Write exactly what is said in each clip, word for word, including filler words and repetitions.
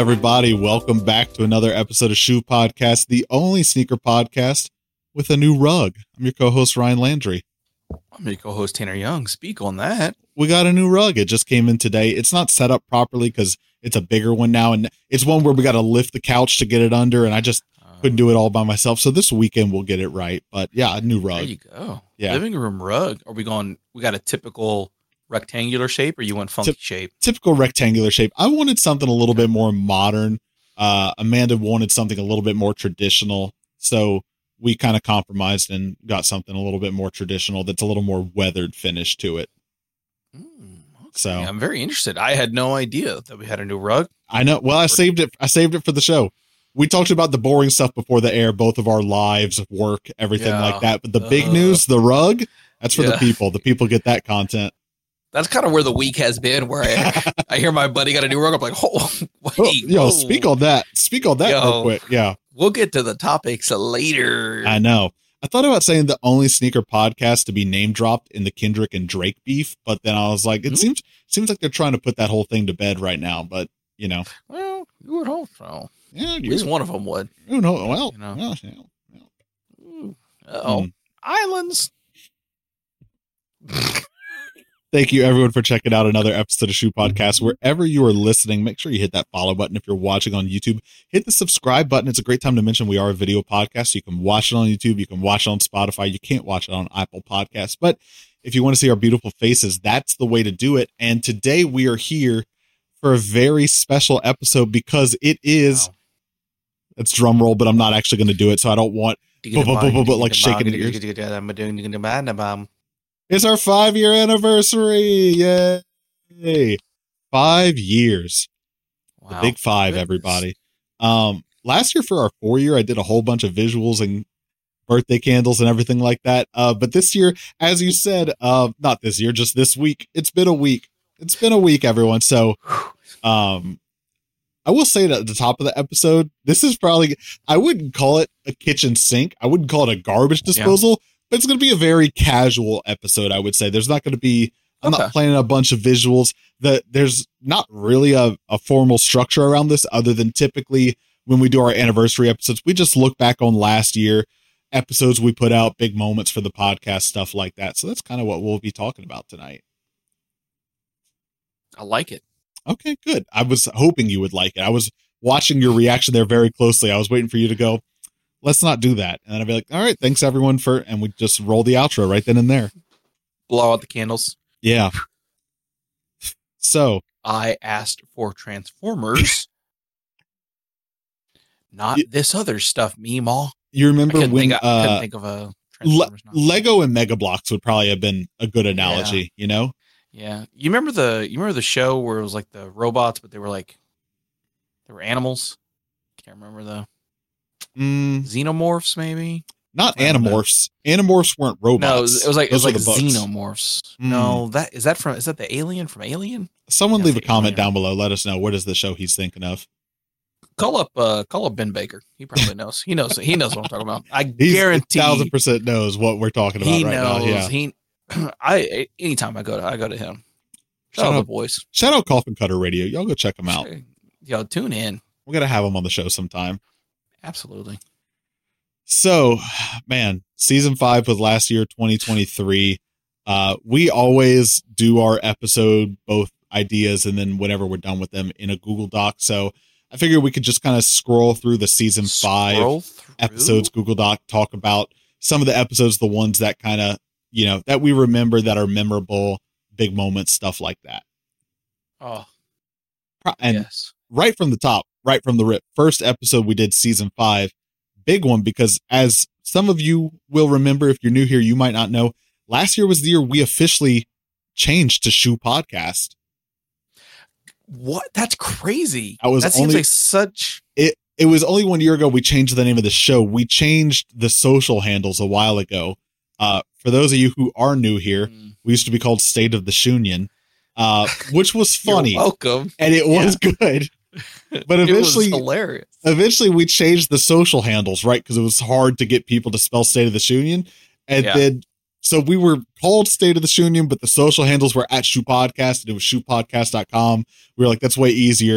everybody? Welcome back to another episode of Shoe Podcast, the only sneaker podcast with a new rug. I'm your co-host, Ryan Landry. I'm your co-host, Tanner Young. Speak on that. We got a new rug. It just came in today. It's not set up properly because it's a bigger one now, and it's one where we got to lift the couch to get it under, and I just uh, couldn't do it all by myself. So this weekend we'll get it right. But yeah, a new rug. There you go. Yeah. Living room rug. Are we going, we got a typical rectangular shape, or you want funky Ty- shape? Typical rectangular shape. I wanted something a little bit more modern. Uh, Amanda wanted something a little bit more traditional. So we kind of compromised and got something a little bit more traditional that's a little more weathered finish to it. Mm, okay. So I'm very interested. I had no idea that we had a new rug. I know. Well, I saved it. I saved it for the show. We talked about the boring stuff before the air, both of our lives, work, everything yeah. like that. But the big uh, news, the rug, that's for yeah. the people. The people get that content. That's kind of where the week has been, where I, I hear my buddy got a new rug. I'm like, oh, wait. Oh, yo, whoa. speak on that. Speak on that yo, real quick. Yeah. We'll get to the topics later. I know. I thought about saying the only sneaker podcast to be name dropped in the Kendrick and Drake beef, but then I was like, it mm-hmm. seems seems like they're trying to put that whole thing to bed right now. But, you know. Well, you would hope so. Yeah, At least one of them would. Who knows? Well, you know. well, yeah, yeah. Uh-oh. Mm. Islands. Thank you, everyone, for checking out another episode of Shoe Podcast. Wherever you are listening, make sure you hit that follow button. If you're watching on YouTube, hit the subscribe button. It's a great time to mention we are a video podcast. So you can watch it on YouTube. You can watch it on Spotify. You can't watch it on Apple Podcasts. But if you want to see our beautiful faces, that's the way to do it. And today we are here for a very special episode because it is, wow. It's drum roll, but I'm not actually going to do it. So I don't want, but, but, but, but, like shaking the ears. It's our five year anniversary. Yay. Five years. Wow. The big five, Goodness. everybody. Um, last year for our four year, I did a whole bunch of visuals and birthday candles and everything like that. Uh, but this year, as you said, uh, not this year, just this week. It's been a week. It's been a week, everyone. So, um, I will say that at the top of the episode, this is probably, I wouldn't call it a kitchen sink. I wouldn't call it a garbage disposal. Yeah. But it's going to be a very casual episode, I would say. There's not going to be, I'm okay. not planning a bunch of visuals. That there's not really a, a formal structure around this other than typically when we do our anniversary episodes, we just look back on last year, episodes we put out, big moments for the podcast, stuff like that. So that's kind of what we'll be talking about tonight. I like it. Okay, good. I was hoping you would like it. I was watching your reaction there very closely. I was waiting for you to go, let's not do that. And then I'd be like, all right, thanks everyone for, and we just roll the outro right then and there. Blow out the candles. Yeah. So I asked for Transformers, not y- this other stuff, Meemaw. You remember when, think, I uh, couldn't think of a Transformers Le- Lego and Mega Bloks would probably have been a good analogy, yeah. you know? Yeah. You remember the, you remember the show where it was like the robots, but they were like, they were animals. Can't remember though. Mm. Xenomorphs, maybe not Animorphs. Animorphs weren't robots. No, it was, it was like Those it was like Xenomorphs. Mm. No, that is that from is that the alien from Alien? Someone yeah, leave a comment alien. down below. Let us know what is the show he's thinking of. Call up, uh, call up Ben Baker. He probably knows. He knows. He knows what I'm talking about. I He's guarantee, thousand percent knows what we're talking about he right knows, now. Yeah, he. I anytime I go to I go to him. Shout, shout out the boys. Shout out Coffin Cutter Radio. Y'all go check them out. Yo, tune in. We're gonna have them on the show sometime. Absolutely. So, man, season five was last year, twenty twenty-three. Uh, we always do our episode, both ideas, and then whenever we're done with them in a Google Doc. So I figured we could just kind of scroll through the season five episodes, Google Doc, talk about some of the episodes, the ones that kind of, you know, that we remember that are memorable, big moments, stuff like that. Oh, and yes. Right from the top, right from the rip, first episode we did season five. Big one, because as some of you will remember, if you're new here, you might not know, last year was the year we officially changed to Shoe Podcast. What? That's crazy. I was that only, seems like such. It it was only one year ago we changed the name of the show. We changed the social handles a while ago. Uh, for those of you who are new here, mm. we used to be called State of the Shunion, uh, which was funny. You're welcome. And it was yeah. good. But eventually, it was hilarious. Eventually, we changed the social handles, right? Because it was hard to get people to spell State of the Shunion. And yeah. then, so we were called State of the Shunion, but the social handles were at Shoe Podcast, and it was shoe podcast dot com. We were like, that's way easier.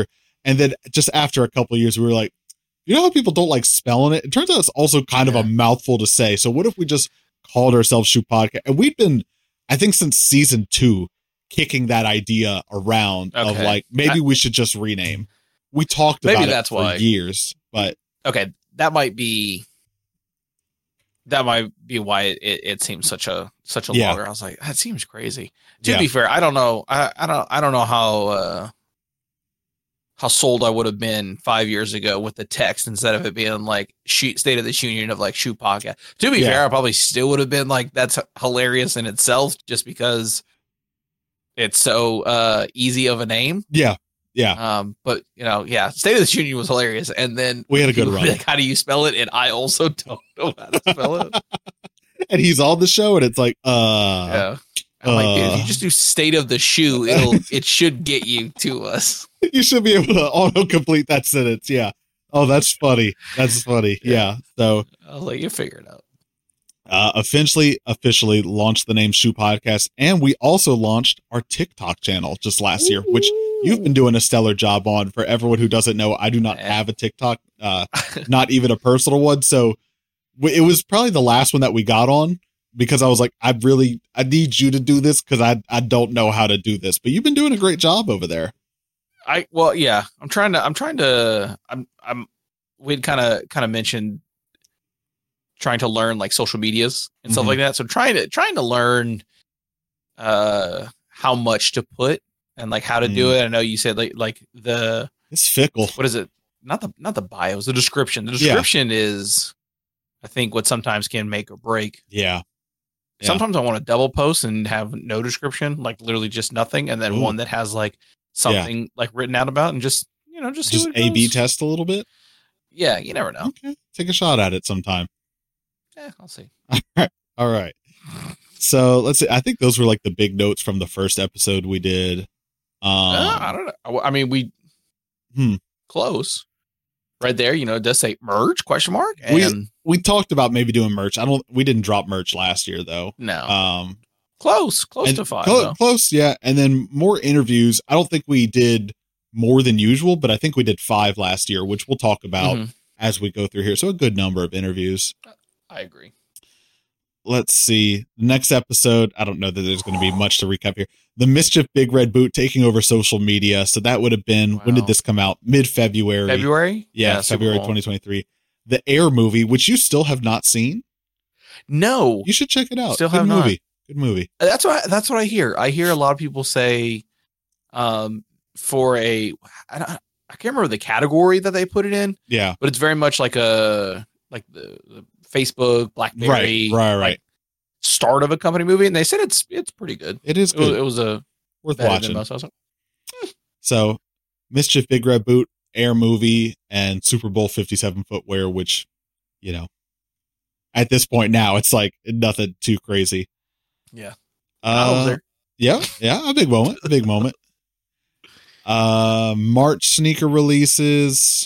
And then just after a couple of years, we were like, you know how people don't like spelling it? It turns out it's also kind yeah. of a mouthful to say. So what if we just called ourselves Shoot Podcast? And we've been, I think since season two, kicking that idea around okay. of like, maybe I, we should just rename. We talked about that's it for why. years, but. Okay. That might be, that might be why it, it, it seems such a, such a yeah. longer. I was like, that seems crazy. To yeah. be fair, I don't know. I, I don't, I don't know how, uh, how sold I would have been five years ago with the text instead of it being like shoot State of the Union of like Shoot Podcast. To be yeah. fair, I probably still would have been like, that's hilarious in itself just because it's so uh, easy of a name. Yeah. Yeah. Um, but you know, yeah, State of the Union was hilarious. And then we had a good run. Like, how do you spell it? And I also don't know how to spell it. And he's on the show and it's like, uh, yeah. I'm like, dude, if you just do State of the Shoe, it'll it should get you to us. You should be able to auto complete that sentence. Yeah. Oh, that's funny. That's funny. Yeah. yeah. So I'll let you figure it out. Uh, officially, officially launched the name Shoe Podcast, and we also launched our TikTok channel just last year, which you've been doing a stellar job on. For everyone who doesn't know, I do not have a TikTok, uh, not even a personal one. So it was probably the last one that we got on. Because I was like, I really, I need you to do this because I, I don't know how to do this. But you've been doing a great job over there. I well, yeah, I'm trying to, I'm trying to, I'm, I'm. We'd kind of, kind of mentioned trying to learn like social medias and stuff mm-hmm. like that. So trying to, trying to learn, uh, how much to put and like how to mm. do it. I know you said like, like the it's fickle. What is it? Not the, not the bios, the description. The description yeah. is, I think, what sometimes can make or break. Yeah. Yeah. Sometimes I want to double post and have no description, like literally just nothing, and then Ooh. one that has like something yeah. like written out about, and just you know just just A B test a little bit. Yeah, you never know. Okay, take a shot at it sometime. Yeah, I'll see. All right, all right. So let's see. I think those were like the big notes from the first episode we did. Um, uh, I don't know. I mean, we hmm. close. Right there, you know, it does say merch question mark. And we we talked about maybe doing merch. I don't. We didn't drop merch last year though. No. Um, close, close to five. Close, close, yeah. And then more interviews. I don't think we did more than usual, but I think we did five last year, which we'll talk about mm-hmm. as we go through here. So a good number of interviews. I agree. Let's see. The next episode. I don't know that there's going to be much to recap here. The Mischief Big Red Boot taking over social media. So that would have been, wow. when did this come out? Mid-February. February? Yeah, yeah February twenty twenty-three. The Air movie, which you still have not seen. No. You should check it out. Still Good have movie. Not. Good movie. That's what I, that's what I hear. I hear a lot of people say um, for a, I, don't, I can't remember the category that they put it in. Yeah. But it's very much like a, like the, the Facebook, BlackBerry. Right, right, right. Like, start of a company movie, and they said it's it's pretty good. It is good. It was, it was a worth watching. Like, eh. So, Mischief Big Red Boot, Air movie, and Super Bowl fifty-seven footwear, which, you know, at this point now, it's like nothing too crazy. Yeah. Uh, yeah, yeah, a big moment, a big moment. Uh, March sneaker releases.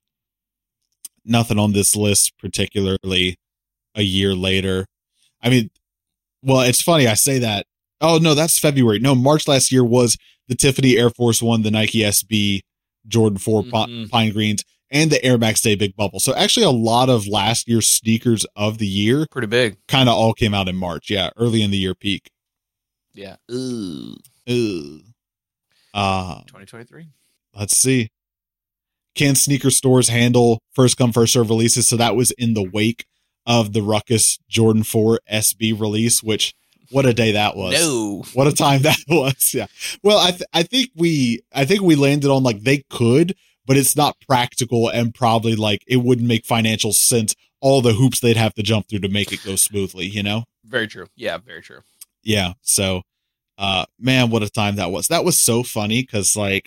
Nothing on this list particularly a year later. I mean, well, it's funny. I say that. Oh, no, that's February. No, March last year was the Tiffany Air Force One, the Nike S B, Jordan four mm-hmm. Pine Greens, and the Air Max Day Big Bubble. So actually a lot of last year's sneakers of the year. Pretty big. Kind of all came out in March. Yeah, early in the year peak. Yeah. Ooh. Ooh. Uh, twenty twenty-three. Let's see. Can sneaker stores handle first come, first serve releases? So that was in the wake of the Ruckus Jordan four S B release, which what a day that was. No. What a time that was. Yeah. Well, I th- I think we I think we landed on like they could, but it's not practical and probably like it wouldn't make financial sense. All the hoops they'd have to jump through to make it go smoothly, you know? Very true. Yeah, very true. Yeah. So, uh, man, what a time that was. That was so funny because like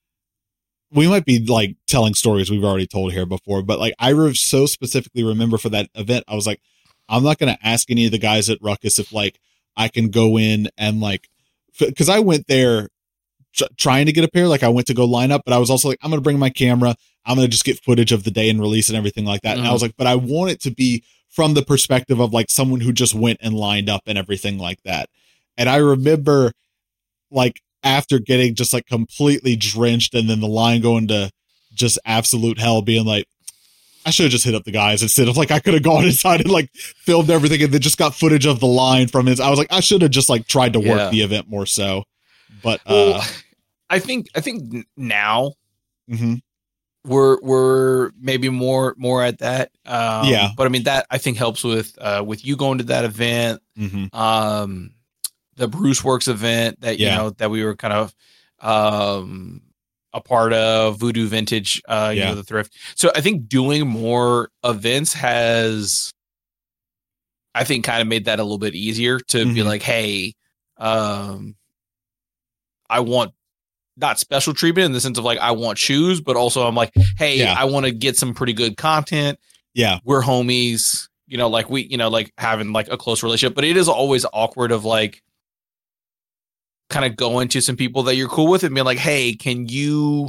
we might be like telling stories we've already told here before, but like I re- so specifically remember for that event, I was like, I'm not going to ask any of the guys at Ruckus if like I can go in and like, because I went there tr- trying to get a pair. Like I went to go line up, but I was also like, I'm going to bring my camera. I'm going to just get footage of the day and release and everything like that. Mm-hmm. And I was like, but I want it to be from the perspective of like someone who just went and lined up and everything like that. And I remember like after getting just like completely drenched and then the line going to just absolute hell, being like, I should have just hit up the guys instead of like, I could have gone inside and like filmed everything and then just got footage of the line from it. I was like, I should have just like tried to work yeah. the event more so. But uh, well, I think, I think now mm-hmm. we're, we're maybe more, more at that. Um, yeah. But I mean, that I think helps with, uh, with you going to that event, mm-hmm. um, the Bruce Works event that, yeah. you know, that we were kind of, um, a part of Voodoo Vintage, uh, you yeah. know, the thrift. So I think doing more events has, I think, kind of made that a little bit easier to mm-hmm. be like, hey, um, I want not special treatment in the sense of like, I want shoes, but also I'm like, hey, yeah. I want to get some pretty good content. Yeah. We're homies, you know, like we, you know, like having like a close relationship, but it is always awkward of like, kind of going to some people that you're cool with and being like, hey, can you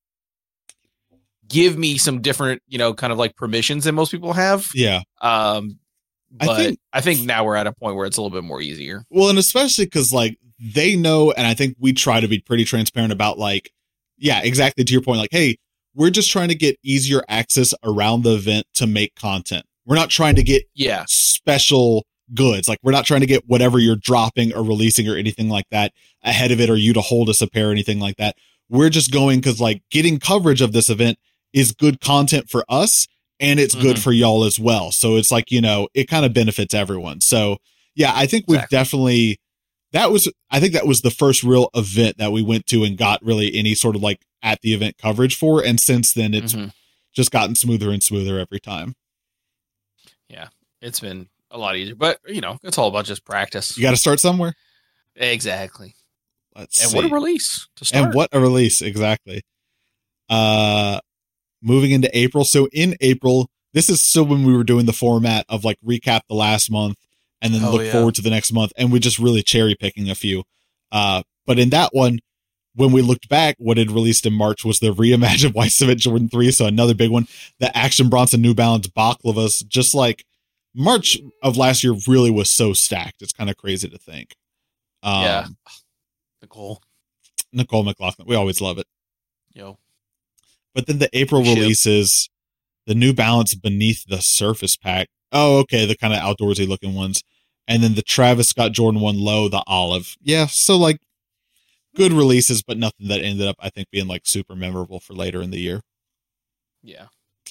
give me some different, you know, kind of like permissions than most people have? Yeah. Um, but I think, I think now we're at a point where it's a little bit more easier. Well, and especially because like they know, and I think we try to be pretty transparent about like, yeah, exactly to your point. Like, hey, we're just trying to get easier access around the event to make content. We're not trying to get yeah special goods. Like we're not trying to get whatever you're dropping or releasing or anything like that ahead of it, or you to hold us a pair or anything like that. We're just going because like getting coverage of this event is good content for us and it's mm-hmm. good for y'all as well. So it's like, you know, it kind of benefits everyone. So yeah, I think we've exactly. definitely, that was, I think that was the first real event that we went to and got really any sort of like at the event coverage for. And since then it's mm-hmm. just gotten smoother and smoother every time. Yeah, it's been a lot easier, but you know, it's all about just practice. You got to start somewhere. Exactly. Let's and see. what a release to start. And what a release. Exactly. Uh, moving into April. So in April, this is still when we were doing the format of like recap the last month and then oh, look yeah. forward to the next month. And we just really cherry picking a few. Uh, but in that one, when we looked back, what had released in March was the reimagined White Cement Jordan three. So another big one, the Action Bronson New Balance Baklavas, just like March of last year really was so stacked. It's kind of crazy to think. Um, yeah. Nicole. Nicole McLaughlin. We always love it. Yo. But then the April releases, the New Balance Beneath the Surface pack. Oh, okay. The kind of outdoorsy looking ones. And then the Travis Scott Jordan one Low, the olive. Yeah. So like good releases, but nothing that ended up, I think, being like super memorable for later in the year. Yeah.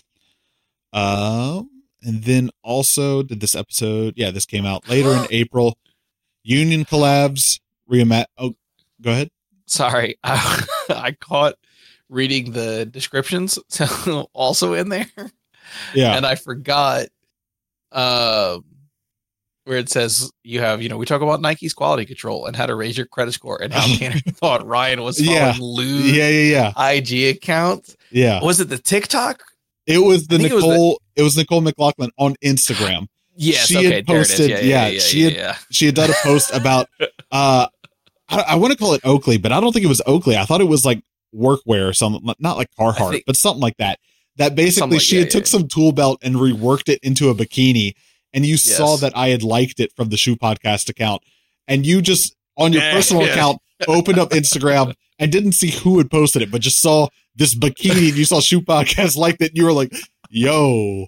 Um, and then also did this episode. Yeah, this came out later in April. Union collabs. Reimat. Oh, go ahead. Sorry. I, I caught reading the descriptions also in there. Yeah. And I forgot uh, where it says you have, you know, we talk about Nike's quality control and how to raise your credit score and how Tanner thought Ryan was following yeah. lewd yeah, yeah, yeah. I G accounts. Yeah. Was it the TikTok? It was the Nicole, it was, the, it was Nicole McLaughlin on Instagram. Yes, she okay, had posted, yeah, yeah, yeah, yeah, she yeah, had, yeah. she had done a post about, uh, I, I want to call it Oakley, but I don't think it was Oakley. I thought it was like workwear or something, not like Carhartt, think, but something like that. That basically like, she had yeah, took yeah. some tool belt and reworked it into a bikini, and you yes. saw that I had liked it from the Shoe Podcast account, and you just on your yeah, personal yeah. account opened up Instagram and didn't see who had posted it, but just saw this bikini and you saw Shoe Podcast liked it, and you were like, yo.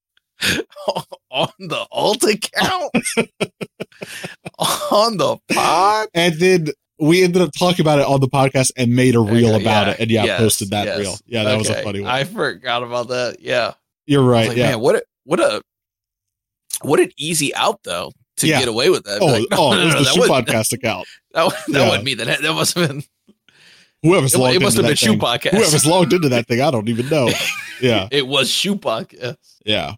On the alt account? On the pod? And then we ended up talking about it on the podcast and made a reel okay, about yeah, it. And yeah, yes, posted that yes. reel. Yeah, that okay. was a funny one. I forgot about that. Yeah. You're right. Like, yeah. Man, what a, what a, what an easy out though to yeah. get away with that. Oh, like, no, oh no, it was no, the that Shoe was, Podcast account. That, that yeah. wasn't me. That, that must have been. Whoever's it, logged it must into have been that Shoe thing. Podcast. Whoever's logged into that thing, I don't even know. Yeah. It was Shoe Podcast. Yeah.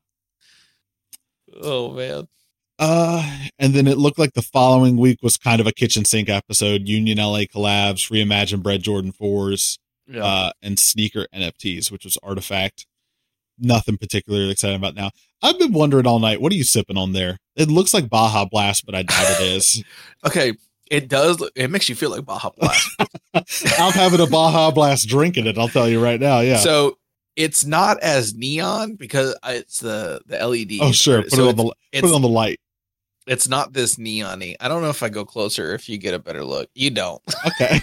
Oh man. Uh, and then it looked like the following week was kind of a kitchen sink episode. Union L A collabs, reimagined Bread Jordan fours, yeah. uh, and sneaker N F Ts, which was Artifact. Nothing particularly exciting about now. I've been wondering all night, what are you sipping on there? It looks like Baja Blast, but I doubt it is. Okay. It does. It makes you feel like Baja Blast. I'm having a Baja Blast drinking it. I'll tell you right now. Yeah. So it's not as neon because it's the, the L E D. Oh, sure. Put, so it, on the, put it on the light. It's not this neon-y. I don't know if I go closer if you get a better look. You don't. Okay.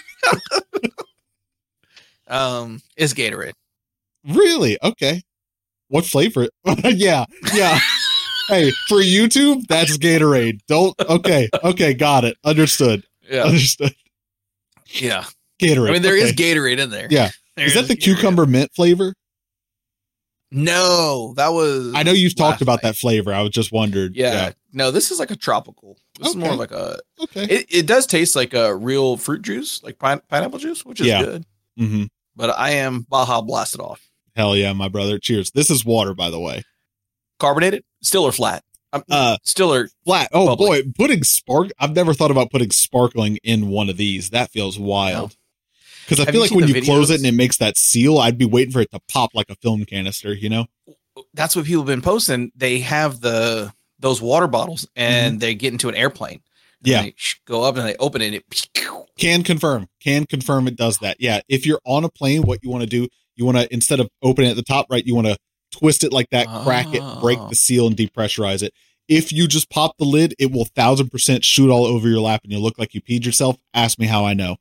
um, it's Gatorade. Really? Okay. What flavor? yeah. Yeah. Hey, for YouTube, that's Gatorade. Don't. Okay. Okay. Got it. Understood. Yeah. Understood. Yeah. Gatorade. I mean, there okay. is Gatorade in there. Yeah. There is that the Gatorade. cucumber mint flavor? No, that was. I know you've talked about night. that flavor. I was just wondered. Yeah. yeah. No, this is like a tropical. This okay. is more like a. Okay. It, it does taste like a real fruit juice, like pine, pineapple juice, which is yeah. good. Mm-hmm. But I am Baja blasted off. Hell yeah, my brother. Cheers. This is water, by the way. Carbonated, still or flat? I'm, uh, still or flat. Oh bubbly. boy, putting spark. I've never thought about putting sparkling in one of these. That feels wild. Because no. I Have feel you like when you videos? close it and it makes that seal, I'd be waiting for it to pop like a film canister. You know. That's what people have been posting. They have the those water bottles and mm-hmm. they get into an airplane. Yeah. They go up and they open it. it Can confirm. Can confirm it does that. Yeah. If you're on a plane, what you want to do, you want to, instead of opening at the top right, you want to twist it like that, oh. crack it, break the seal and depressurize it. If you just pop the lid, it will thousand percent shoot all over your lap and you'll look like you peed yourself. Ask me how I know.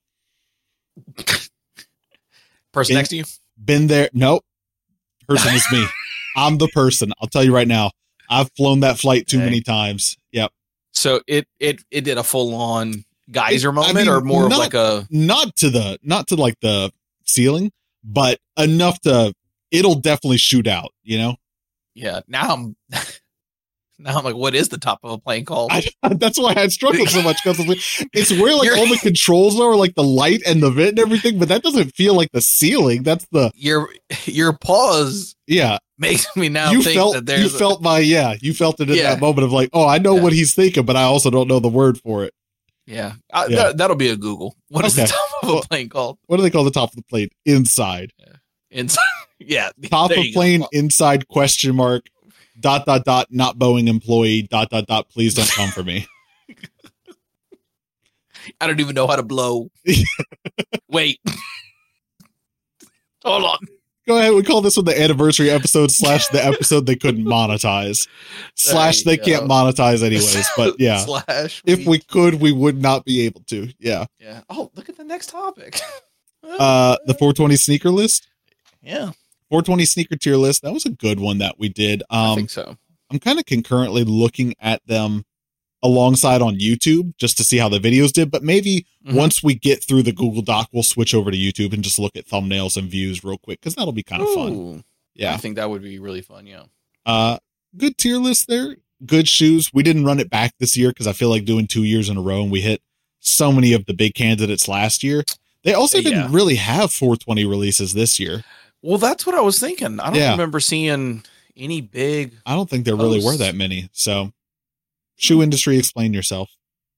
Person been, next to you? Been there. Nope. Person is me. I'm the person. I'll tell you right now. I've flown that flight too okay. many times. Yep. So it it it did a full on geyser it, moment, I mean, or more not, of like a not to the not to like the ceiling, but enough to it'll definitely shoot out. You know. Yeah. Now I'm now I'm like, what is the top of a plane called? I, that's why I struggled so much because it's where like You're, all the controls are, like the light and the vent and everything, but that doesn't feel like the ceiling. That's the your your pause. Yeah. Makes me now you think felt, that there's you a, felt my yeah you felt it in yeah. that moment of like, oh, I know yeah. what he's thinking, but I also don't know the word for it. Yeah, I, yeah. That, that'll be a Google. What is okay. the top of a plane called? What do they call the top of the plane? Inside. Yeah. Inside. Yeah. Top of plane go. Inside question mark dot dot dot not Boeing employee dot dot dot please don't come for me. I don't even know how to blow. Wait. Hold on. Go ahead. We call this one the anniversary episode slash the episode they couldn't monetize slash they go. Can't monetize anyways. But yeah, slash if we could, we would not be able to. Yeah. Yeah. Oh, look at the next topic. uh, the four twenty sneaker list. Yeah. four twenty sneaker tier list. That was a good one that we did. Um, I think so. I'm kind of concurrently looking at them alongside on YouTube just to see how the videos did. But maybe mm-hmm. once we get through the Google Doc, we'll switch over to YouTube and just look at thumbnails and views real quick because that'll be kind of fun. Yeah, I think that would be really fun. Yeah. Uh, good tier list there. Good shoes. We didn't run it back this year because I feel like doing two years in a row and we hit so many of the big candidates last year. They also didn't yeah. really have four twenty releases this year. Well, that's what I was thinking. I don't yeah. remember seeing any big. I don't think there posts. really were that many. So. Shoe industry, explain yourself.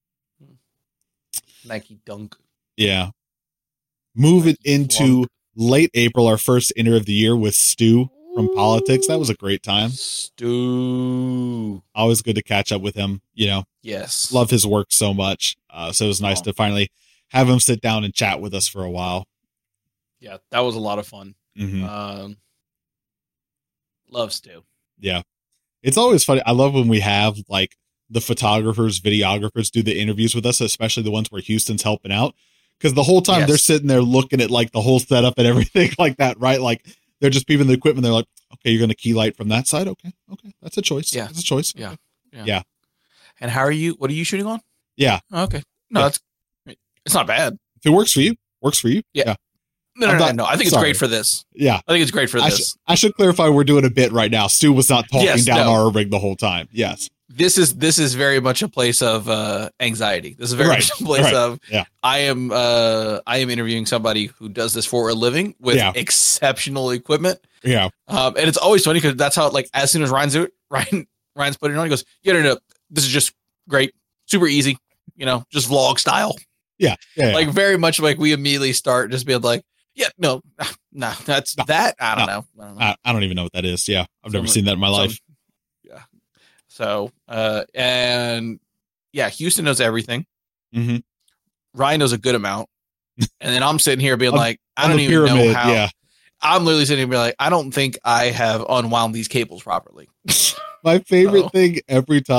Nike Dunk. Yeah. Move Nike it into Flunk. Late April, our first inter of the year with Stu from Ooh. Politics. That was a great time. Stu. Always good to catch up with him. You know, yes. Love his work so much. Uh, so it was nice oh. to finally have him sit down and chat with us for a while. Yeah, that was a lot of fun. Mm-hmm. Um, love Stu. Yeah. It's always funny. I love when we have like, the photographers, videographers do the interviews with us, especially the ones where Houston's helping out. Because the whole time yes. they're sitting there looking at like the whole setup and everything like that, right? Like they're just peeping the equipment. They're like, okay, you're going to key light from that side. Okay. Okay. That's a choice. Yeah. That's a choice. Yeah. Yeah. yeah. And how are you, what are you shooting on? Yeah. Okay. No, yeah. that's, it's not bad. If it works for you, works for you. Yeah. yeah. No, no, no, not, no, I think it's sorry. great for this. Yeah. I think it's great for I this. Sh- I should clarify we're doing a bit right now. Stu was not talking yes, down no. our rig the whole time. Yes. This is this is very much a place of uh, anxiety. This is very right. much a place right. of yeah. I am uh, I am interviewing somebody who does this for a living with yeah. exceptional equipment. Yeah, um, and it's always funny because that's how like as soon as Ryan's do it, Ryan Ryan's putting it on, he goes, "Yeah, no, no, this is just great, super easy, you know, just vlog style." Yeah, yeah like yeah. very much like we immediately start just being like, "Yeah, no, no, that's no, that." I don't no. know. I don't know. I, I don't even know what that is. Yeah, I've never some, seen that in my some, life. Yeah. So, uh, and yeah, Houston knows everything. Mm-hmm. Ryan knows a good amount. And then I'm sitting here being on, like, I don't even pyramid, know how. Yeah. I'm literally sitting here being like, I don't think I have unwound these cables properly. My favorite Uh-oh. thing every time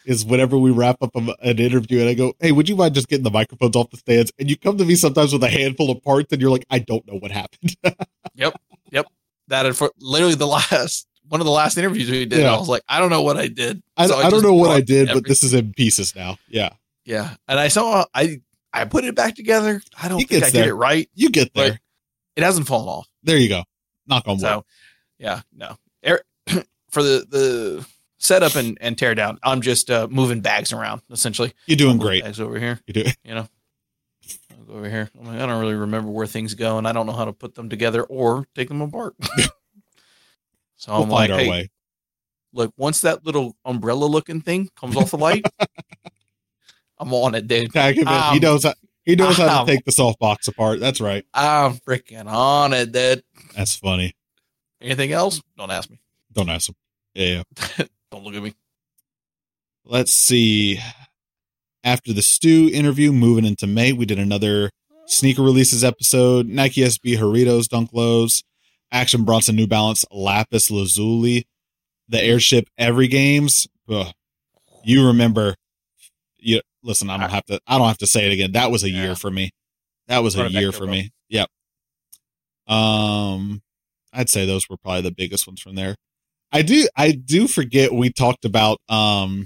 is whenever we wrap up a, an interview and I go, hey, would you mind just getting the microphones off the stands? And you come to me sometimes with a handful of parts and you're like, I don't know what happened. Yep. Yep. That is for literally the last, one of the last interviews we did. Yeah. I was like, I don't know what I did. I, so I, I don't know what I did, everything. But this is in pieces now. Yeah. Yeah. And I saw, I, I put it back together. I don't he think I there. did it right. You get there. It hasn't fallen off. There you go. Knock on wood. So, yeah, no. For the, the setup and, and tear down, I'm just uh, moving bags around, essentially. You're doing great. Bags over here. You do. You know, I'll go over here. I'm like, I don't really remember where things go, and I don't know how to put them together or take them apart. So we'll I'm like, find our hey, way. Look, once that little umbrella-looking thing comes off the light, I'm on it, dude. Tag him in. He knows how, he knows I'm, how to take the softbox apart. That's right. I'm freaking on it, dude. That's funny. Anything else? Don't ask me. Don't ask him. Yeah, yeah. Don't look at me. Let's see. After the Stu interview, moving into May, we did another sneaker releases episode. Nike S B Doritos Dunk Lows, Action Bronson New Balance Lapis Lazuli, the Airship Every Games. Ugh. You remember? You listen. I don't have to. I don't have to say it again. That was a yeah. year for me. That was Run a year for me. Yep. Um, I'd say those were probably the biggest ones from there. I do, I do forget we talked about, um,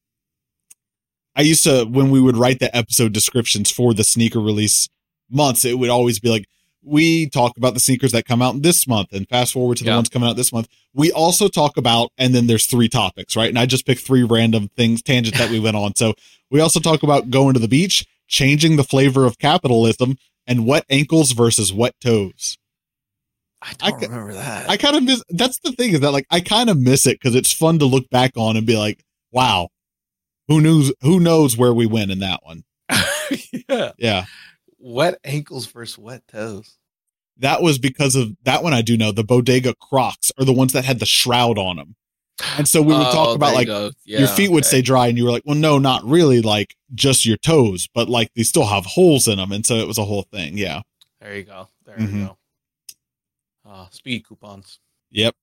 I used to, when we would write the episode descriptions for the sneaker release months, it would always be like, we talk about the sneakers that come out this month and fast forward to the yeah. ones coming out this month. We also talk about, and then there's three topics, right? And I just picked three random things, tangents that we went on. So we also talk about going to the beach, changing the flavor of capitalism, and wet ankles versus wet toes. I don't I, remember that. I kind of miss, that's the thing is that like, I kind of miss it because it's fun to look back on and be like, wow, who knows, who knows where we went in that one. yeah. Yeah. Wet ankles versus wet toes. That was because of that one. I do know the Bodega Crocs are the ones that had the shroud on them. And so we would oh, talk about like you yeah, your feet would okay. stay dry and you were like, well, no, not really, like just your toes, but like they still have holes in them. And so it was a whole thing. Yeah. There you go. There mm-hmm. you go. Uh, speed coupons. Yep.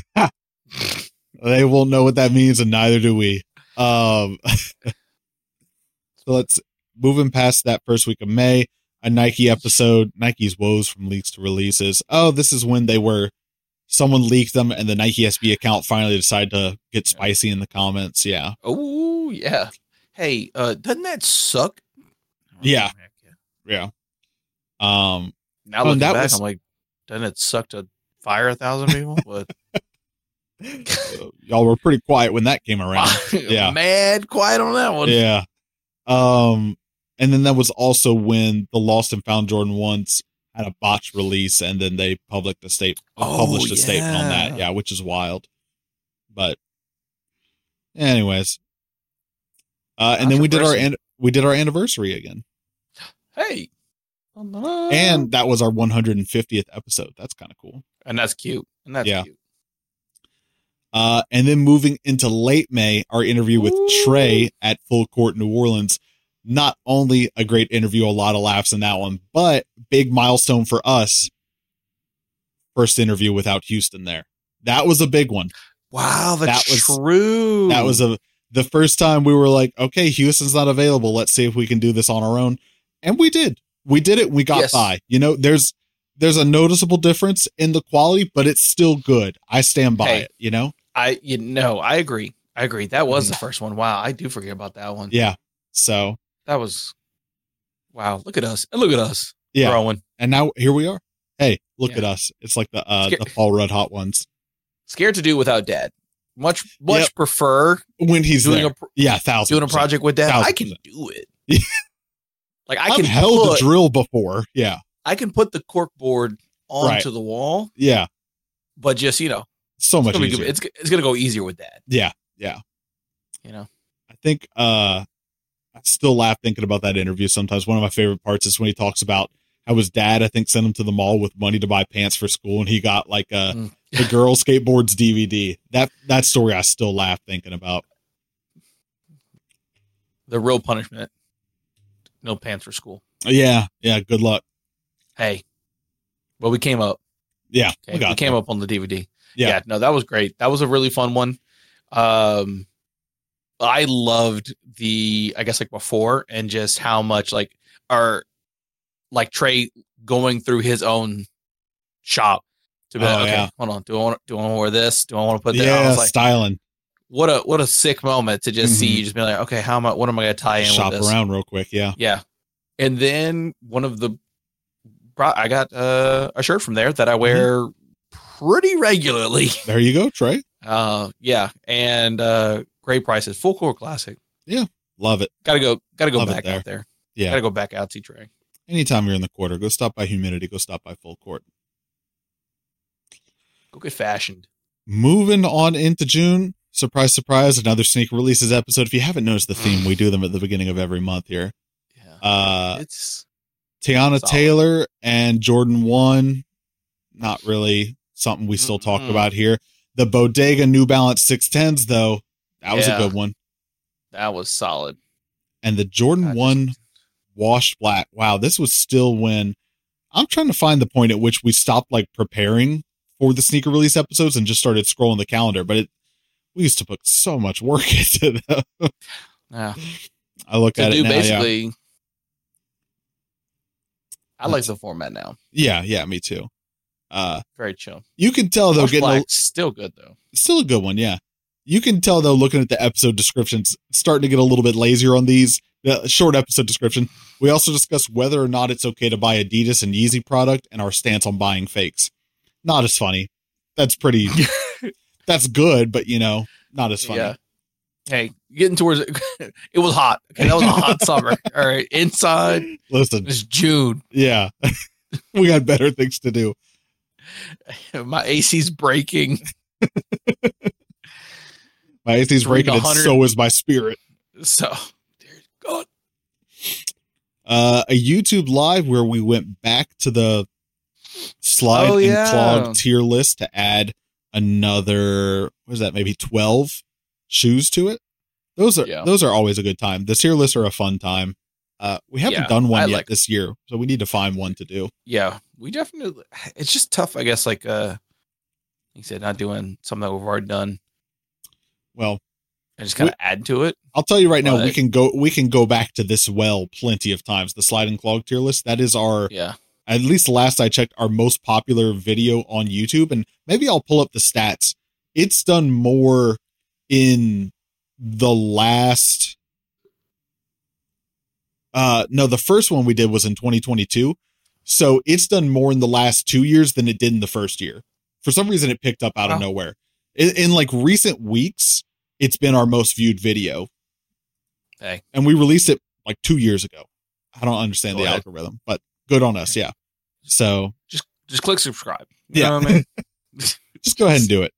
They won't know what that means, and neither do we. Um, so let's moving past that first week of May. A Nike episode, Nike's woes from leaks to releases. Oh, this is when they were someone leaked them, and the Nike S B account finally decided to get spicy in the comments. Yeah. Oh yeah. Hey, uh, doesn't that suck? Yeah. Yeah. Um. Now looking back, was, I'm like. Doesn't it suck to fire a thousand people? But y'all were pretty quiet when that came around. Yeah, mad quiet on that one. Yeah. Um, and then that was also when the Lost and Found Jordan ones had a botched release, and then they published a state oh, published a yeah. statement on that. Yeah, which is wild. But, anyways, uh, and then we did our an- we did our anniversary again. Hey. And that was our one hundred fiftieth episode. That's kind of cool. And that's cute. And that's yeah. cute. Uh, and then moving into late May, our interview with Ooh. Trey at Full Court New Orleans. Not only a great interview, a lot of laughs in that one, but big milestone for us. First interview without Houston there. That was a big one. Wow, that's that was, true. That was a the first time we were like, okay, Houston's not available. Let's see if we can do this on our own. And we did. We did it. We got yes. by. You know, there's there's a noticeable difference in the quality, but it's still good. I stand by hey, it. You know, I you know I agree. I agree. That was mm-hmm. the first one. Wow, I do forget about that one. Yeah. So that was wow. Look at us. And look at us. Yeah. Growing. And now here we are. Hey, look yeah. at us. It's like the uh, the Paul Rudd Hot Ones. Scared to do without Dad. Much much yep. prefer when he's doing there. a yeah thousand doing a project with Dad. I can percent. do it. Like I I've can held put, the drill before. Yeah. I can put the cork board onto right. the wall. Yeah. But just, you know, so it's much gonna easier. Be, it's it's going to go easier with Dad. Yeah. Yeah. You know, I think uh, I still laugh thinking about that interview sometimes. One of my favorite parts is when he talks about how his dad, I think, sent him to the mall with money to buy pants for school. And he got like a, mm. the Girl Skateboards D V D. That, that story I still laugh thinking about. The real punishment. No pants for school. Yeah, yeah. Good luck. Hey, well, we came up. Yeah, okay, we, got we came up on the D V D. Yeah. yeah, no, that was great. That was a really fun one. Um, I loved the, I guess like before, and just how much like our like Trey going through his own shop to be Oh, like, okay, yeah. hold on, do I want do I want to wear this? Do I want to put that? Yeah, I was like, styling. what a what a sick moment to just Mhm. see you just be like, okay, how am I? What am I going to tie in Shop with this? around real quick. Yeah. Yeah, and then one of the, I got uh, a shirt from there that I wear pretty regularly. There you go, Trey. Uh, yeah, and uh, great prices, full court classic. Yeah, love it. Got to go, got to go Love it back there. out there. Yeah. Got to go back out, see Trey. Anytime you're in the quarter, go stop by Humidity, go stop by Full Court. Go get fashioned. Moving on into June, surprise, surprise, another sneaker releases episode. If you haven't noticed the theme, we do them at the beginning of every month here. Yeah, Uh, it's Tiana solid. Taylor and Jordan one, not really something we still talk Mm-mm. about here. The Bodega New Balance six tens, though, that was Yeah. a good one. that was solid. And the Jordan I just- one washed black. Wow, this was still when I'm trying to find the point at which we stopped like preparing for the sneaker release episodes and just started scrolling the calendar. But it, we used to put so much work into them. Yeah, I look to at do it now. Yeah. basically. I like the format now. yeah, yeah, me too. Uh, Very chill. you can tell though, Wash getting a, Black's still good though. still a good one. Yeah, you can tell though, looking at the episode descriptions, starting to get a little bit lazier on these. Uh, short episode description. We also discuss whether or not it's okay to buy Adidas and Yeezy product and our stance on buying fakes. Not as funny. That's pretty. That's good, but you know, not as funny. Yeah. Hey, getting towards it. It was hot. Okay, that was a hot summer. All right, inside Listen, it's June. yeah, we got better things to do. My A C's breaking. My A C's breaking, and one hundred so is my spirit. So, dear God. Uh, a YouTube live where we went back to the slide Oh, and yeah. clog tier list to add another, what is that, maybe twelve shoes to it. Those are Yeah. those are always a good time. The tier lists are a fun time. Uh, we haven't Yeah, done one I yet like- this year, so we need to find one to do. Yeah, we definitely. It's just tough, I guess. Like, uh, like you said, not doing something that we've already done Well, and just kind of add to it. I'll tell you right now, we But- can go we can go back to this well plenty of times. The slide and clog tier list, that is our, Yeah, at least last I checked, our most popular video on YouTube. And maybe I'll pull up the stats. It's done more in the last uh no, the first one we did was in twenty twenty-two. So it's done more in the last two years than it did in the first year. For some reason it picked up out of Wow. nowhere. In, in like recent weeks, it's been our most viewed video. hey, And we released it like two years ago. I don't understand Go the ahead. algorithm, but good on us. Yeah. So just just click subscribe. You Yeah. know what I mean? just go ahead and do it.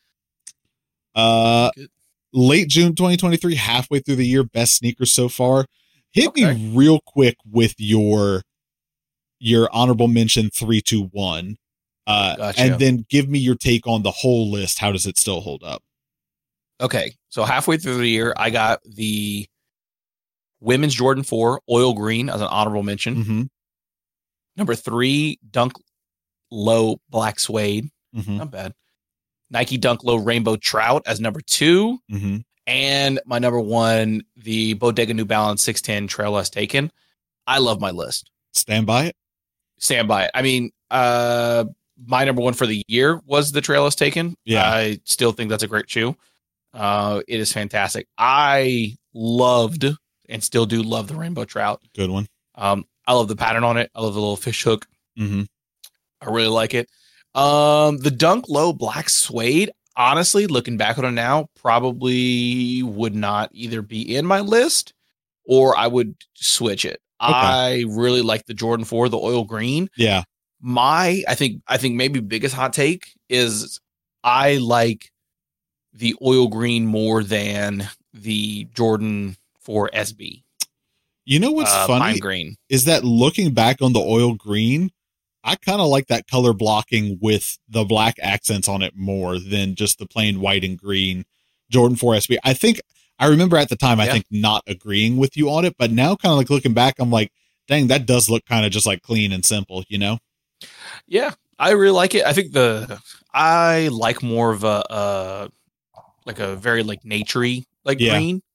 Uh, Good. late June twenty twenty-three, halfway through the year, best sneakers so far. Hit Okay. me real quick with your your honorable mention three, two, one, uh, Gotcha. and then give me your take on the whole list. How does it still hold up? Okay, so halfway through the year, I got the women's Jordan four oil green as an honorable mention. Mm-hmm. Number three, Dunk Low black suede, Mm-hmm. not bad. Nike Dunk Low rainbow trout as number two, Mm-hmm. and my number one, the Bodega New Balance six ten Trail Less Taken. I love my list. Stand by it. Stand by it. I mean, uh, my number one for the year was the Trail Less Taken. Yeah. I still think that's a great shoe. Uh, it is fantastic. I loved and still do love the rainbow trout. Good one. Um, I love the pattern on it. I love the little fish hook. Mm-hmm. I really like it. Um, the Dunk Low black suede, honestly, looking back on it now, probably would not either be in my list or I would switch it. I really like the Jordan four, the oil green. Yeah. My, I think, I think maybe biggest hot take is I like the oil green more than the Jordan four S B. You know what's uh, funny Pine green. is that looking back on the oil green, I kind of like that color blocking with the black accents on it more than just the plain white and green Jordan four S B. I think I remember at the time, I Yeah. think not agreeing with you on it, but now kind of like looking back, I'm like, dang, that does look kind of just like clean and simple, you know? Yeah, I really like it. I think the I like more of a uh like a very like naturey like Yeah. green.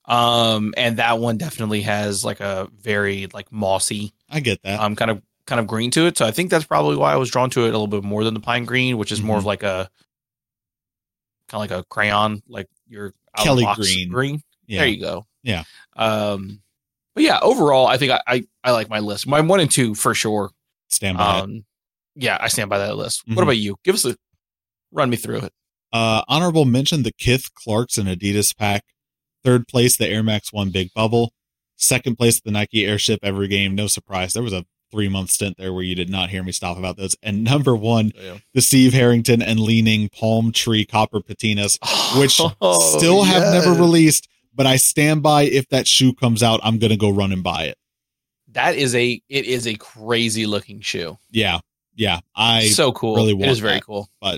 Um, and that one definitely has like a very like mossy. I get that. Um, kind of kind of green to it. So I think that's probably why I was drawn to it a little bit more than the pine green, which is mm-hmm. more of like a kind of like a crayon, like your Kelly green. Green. Yeah. There you go. Yeah. Um, but yeah, overall, I think I, I, I like my list. My one and two for sure. Stand by um, it. Yeah, I stand by that list. Mm-hmm. What about you? Give us a run me through it. Uh, honorable mention: the Kith Clarkson Adidas pack. Third place, the Air Max One Big Bubble. Second place, the Nike Airship Every Game. No surprise, there was a three month stint there where you did not hear me stop about those. And number one, yeah. the Steve Harrington and Leaning Palm Tree Copper Patinas, which oh, still have yes. never released. But I stand by, if that shoe comes out, I'm going to go run and buy it. That is a, it is a crazy looking shoe. Yeah. Yeah. I so cool. really want it is very that, cool. But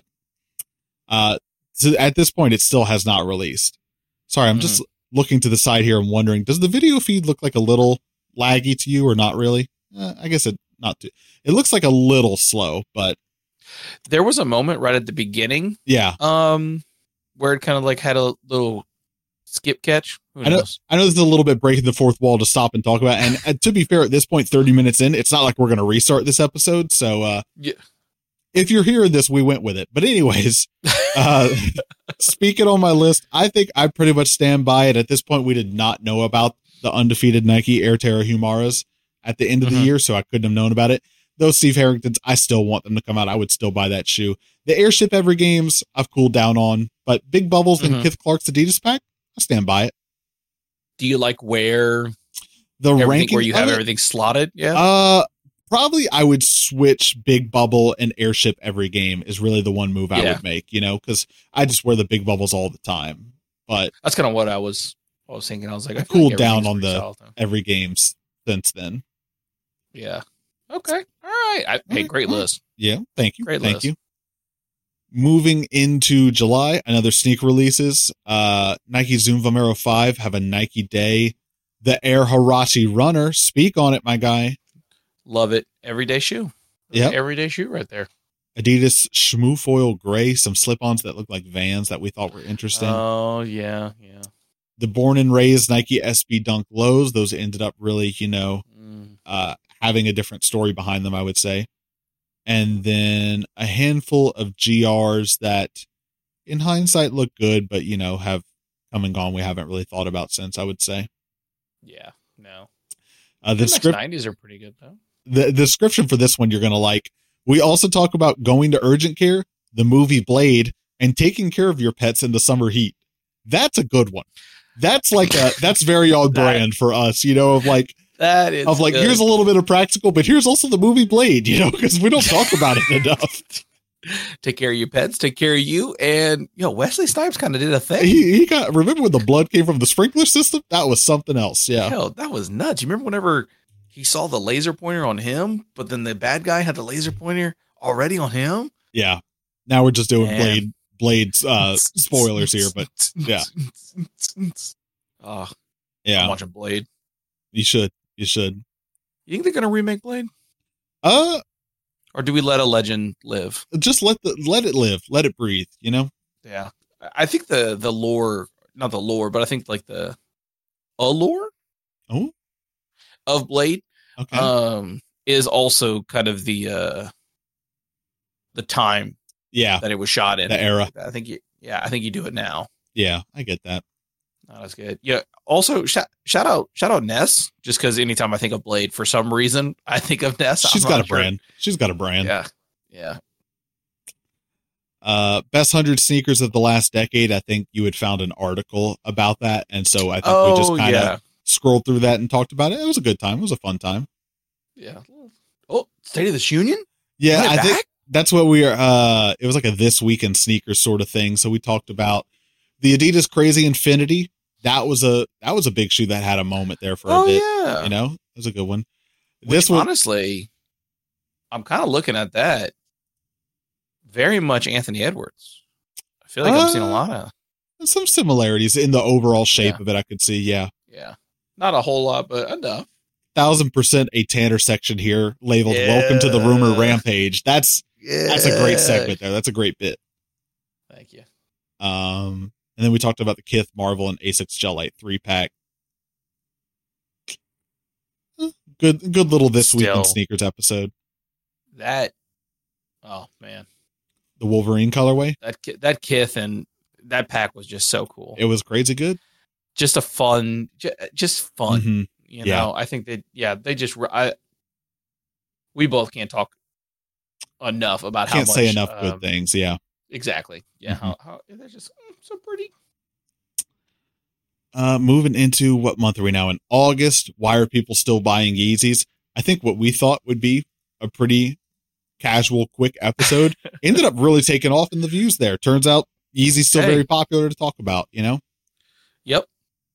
uh, so at this point, it still has not released. Sorry, I'm mm-hmm. just looking to the side here and wondering, does the video feed look like a little laggy to you or not really? Uh, I guess it not too. It looks like a little slow, but there was a moment right at the beginning. Yeah. Um, where it kind of like had a little skip catch. Who I know, knows? I know this is a little bit breaking the fourth wall to stop and talk about. And, and to be fair, at this point, thirty minutes in, it's not like we're going to restart this episode. So, uh, yeah. if you're hearing this, we went with it. But anyways, uh, speaking on my list, I think I pretty much stand by it. At this point, we did not know about the undefeated Nike Air Terra Humaras at the end of mm-hmm. the year, so I couldn't have known about it. Those Steve Harringtons, I still want them to come out. I would still buy that shoe. The Airship Every Games, I've cooled down on, but Big Bubbles mm-hmm. and Kith Clark's Adidas pack, I stand by it. Do you like where the ranking where you have everything slotted? Yeah. Uh, probably I would switch Big Bubble and Airship Every Game is really the one move I yeah. would make, you know, because I just wear the Big Bubbles all the time. But that's kind of what I was I was thinking. I was like, I, I cooled like down on the Every Games since then. Yeah. Okay. All right. I, hey, great list. Yeah. Thank you. Great Thank list. you. Moving into July, another sneak releases. Uh, Nike Zoom Vomero five have a Nike Day. The Air Hirachi Runner. Speak on it, my guy. Love it. Everyday shoe. Yeah. Everyday shoe right there. Adidas Schmoofoil Gray. Some slip-ons that look like Vans that we thought were interesting. Oh, yeah. Yeah. The Born and Raised Nike S B Dunk Lows. Those ended up really, you know, mm. uh, having a different story behind them, I would say. And then a handful of G Rs that in hindsight look good, but, you know, have come and gone. We haven't really thought about since, I would say. Yeah, no. Uh, the script nineties are pretty good, though. The, the description for this one you're going to like. We also talk about going to urgent care, the movie Blade, and taking care of your pets in the summer heat. That's a good one. That's like a, that's very on brand for us, you know, of like, That is of like, good. Here's a little bit of practical, but here's also the movie Blade, you know, because we don't talk about it enough. Take care of your pets, take care of you. And, you know, Wesley Snipes kind of did a thing. He, he got, remember when the blood came from the sprinkler system? That was something else. Yeah. Hell, that was nuts. You remember whenever he saw the laser pointer on him, but then the bad guy had the laser pointer already on him? Yeah. Now we're just doing Man. Blade, Blade uh, spoilers here, but yeah. Oh, yeah. I'm watching Blade. You should. You should. You think they're going to remake Blade? Uh, or do we let a legend live? Just let the let it live, let it breathe. You know. Yeah, I think the the lore, not the lore, but I think like the allure, oh, of Blade, okay, um, is also kind of the uh, the time, yeah, that it was shot in, the era. I think you, yeah, I think you do it now. Yeah, I get that. Oh, that's good. Yeah. Also, shout, shout out, shout out Ness. Just because anytime I think of Blade, for some reason, I think of Ness. She's got a sure. brand. She's got a brand. Yeah. Yeah. Uh, best hundred sneakers of the last decade. I think you had found an article about that, and so I think oh, we just kind of yeah. scrolled through that and talked about it. It was a good time. It was a fun time. Yeah. Oh, State of the Union. Yeah, I back? think that's what we are. Uh, it was like a This Week in Sneakers sort of thing. So we talked about the Adidas Crazy Infinity. That was a that was a big shoe that had a moment there for a oh, bit. Yeah. You know, it was a good one. Which, this one, honestly, I'm kind of looking at that. Very much Anthony Edwards. I feel like uh, I'm seeing a lot of some similarities in the overall shape yeah. of it. I could see, yeah, yeah, not a whole lot, but enough. Thousand percent a Tanner section here labeled yeah. "Welcome to the Rumor Rampage." That's yeah. that's a great segment there. That's a great bit. Thank you. Um. And then we talked about the Kith, Marvel, and Asics Gel Light three pack. good, good little this Still, week in sneakers episode. That, oh man, the Wolverine colorway. That that Kith and that pack was just so cool. It was crazy good. Just a fun, just fun. Mm-hmm. You know, yeah. I think that yeah, they just I. We both can't talk enough about can't how much, say enough um, good things. Yeah, exactly. Yeah, mm-hmm. how, how they're just so pretty. Uh, moving into what month are we now in? August. Why are people still buying Yeezys? I think what we thought would be a pretty casual, quick episode ended up really taking off in the views there. Turns out Yeezy's still hey. very popular to talk about, you know? Yep.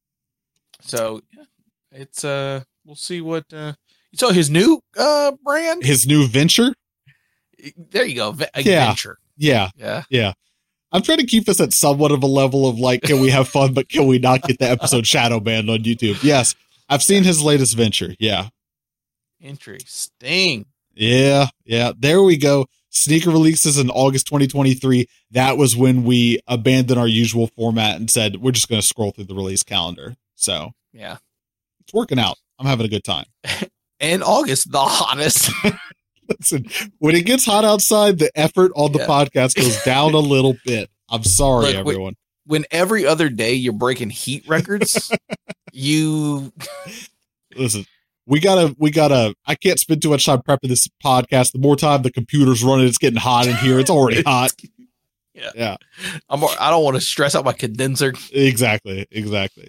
So yeah, it's, uh, we'll see what, uh, so his new, uh, brand, his new venture. There you go. A yeah. venture. Yeah. Yeah. Yeah. I'm trying to keep us at somewhat of a level of like, can we have fun, but can we not get the episode shadow banned on YouTube? Yes. I've seen his latest venture. Yeah. Interesting. Yeah. Yeah. There we go. Sneaker releases in August twenty twenty-three. That was when we abandoned our usual format and said, we're just going to scroll through the release calendar. So yeah, it's working out. I'm having a good time. And August, the hottest. Listen, when it gets hot outside, the effort on the yeah. podcast goes down a little bit. I'm sorry, Look, everyone. When, when every other day you're breaking heat records, you listen. We gotta, we gotta. I can't spend too much time prepping this podcast. The more time the computer's running, it's getting hot in here. It's already hot. Yeah, yeah. I'm. I don't want to stress out my condenser. Exactly, exactly.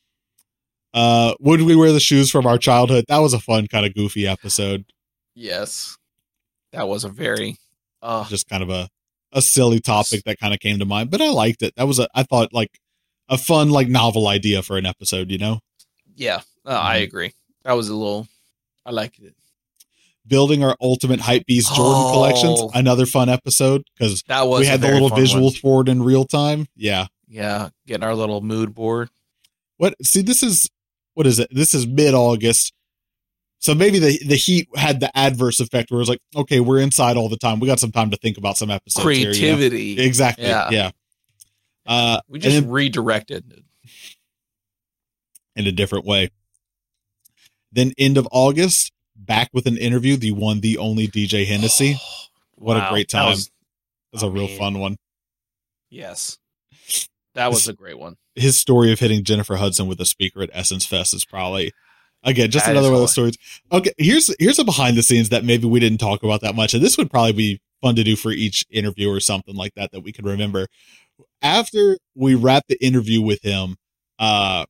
Uh, would we wear the shoes from our childhood? That was a fun, kind of goofy episode. Yes. That was a very, uh, just kind of a, a silly topic that kind of came to mind, but I liked it. That was a, I thought like a fun, like novel idea for an episode, you know? Yeah, uh, mm-hmm. I agree. That was a little, I liked it. Building our ultimate hype beast Jordan oh, collections. Another fun episode because we had the little visuals one. for it in real time. Yeah. Yeah. Getting our little mood board. What? See, this is, what is it? This is mid-August. So maybe the, the heat had the adverse effect where it was like, okay, we're inside all the time. We got some time to think about some episodes. Creativity. Here, you know? Exactly. Yeah. yeah. Uh, we just then, redirected in a different way. Then end of August, back with an interview, the one, the only D J Hennessy. Oh, what wow. a great time. That was, that was a real mean, fun one. Yes. That was his, a great one. His story of hitting Jennifer Hudson with a speaker at Essence Fest is probably... Again, just that another one of those stories. Okay, here's here's a behind the scenes that maybe we didn't talk about that much, and this would probably be fun to do for each interview or something like that that we could remember. After we wrap the interview with him, uh,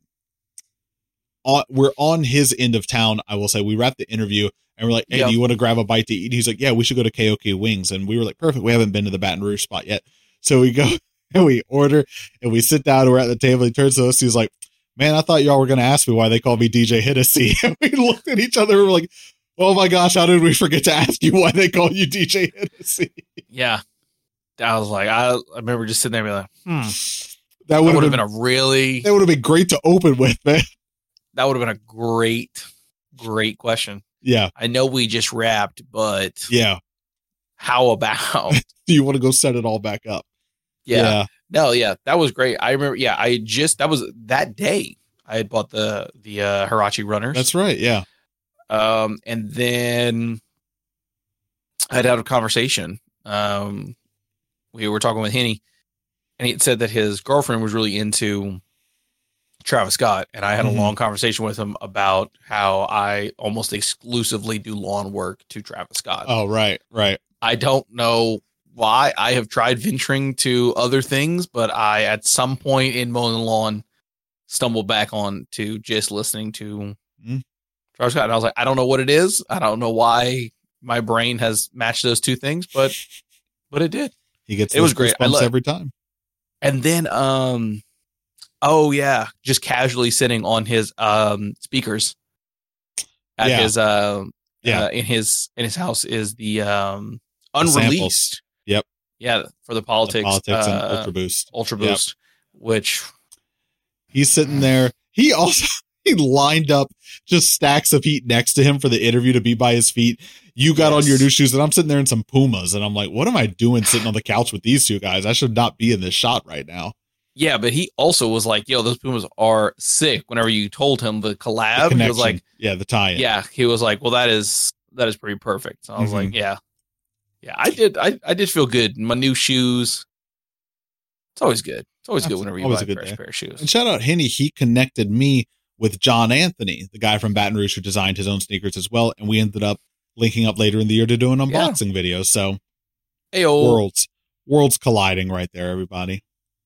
on, we're on his end of town. I will say we wrapped the interview, and we're like, "Hey, yep. do you want to grab a bite to eat?" He's like, "Yeah, we should go to K O K Wings," and we were like, "Perfect. We haven't been to the Baton Rouge spot yet," so we go and we order, and we sit down. And we're at the table. He turns to us. He's like, "Man, I thought y'all were going to ask me why they call me D J Hennessy." And we looked at each other and we're like, oh my gosh, how did we forget to ask you why they call you D J Hennessy? Yeah. I was like, I, I remember just sitting there and being like, hmm. That would have been, been a really... That would have been great to open with, man. That would have been a great, great question. Yeah. I know we just wrapped, but... Yeah. How about... Do you want to go set it all back up? Yeah. yeah. No, yeah, that was great. I remember, yeah, I had just, that was that day I had bought the, the uh, Huarache runners. That's right, yeah. Um, and then I had had a conversation. Um, we were talking with Henny, and he had said that his girlfriend was really into Travis Scott, and I had mm-hmm. a long conversation with him about how I almost exclusively do lawn work to Travis Scott. Oh, right, right. I don't know why. I have tried venturing to other things, but I, at some point in mowing the lawn, stumbled back on to just listening to mm. Travis Scott. And I was like, I don't know what it is. I don't know why my brain has matched those two things, but but it did. He gets it was great. I love, every time. And then, um, oh yeah, just casually sitting on his um speakers at yeah. his uh, yeah uh, in his in his house is the um unreleased. Yep. Yeah, for the politics, the politics uh, and Ultra Boost. Ultra Boost, yep. Which he's sitting there. He also he lined up just stacks of heat next to him for the interview to be by his feet. You got yes. on your new shoes, and I'm sitting there in some Pumas, and I'm like, what am I doing sitting on the couch with these two guys? I should not be in this shot right now. Yeah, but he also was like, yo, those Pumas are sick. Whenever you told him the collab, the he was like, yeah, the tie-in. Yeah, he was like, well, that is that is pretty perfect. So I was mm-hmm. like, yeah. Yeah, I did I, I did feel good. My new shoes. It's always good. It's always That's good whenever you buy a, a fresh day. pair of shoes. And shout out Henny, he connected me with John Anthony, the guy from Baton Rouge who designed his own sneakers as well. And we ended up linking up later in the year to do an unboxing yeah. video. So Ayo. worlds, worlds colliding right there, everybody.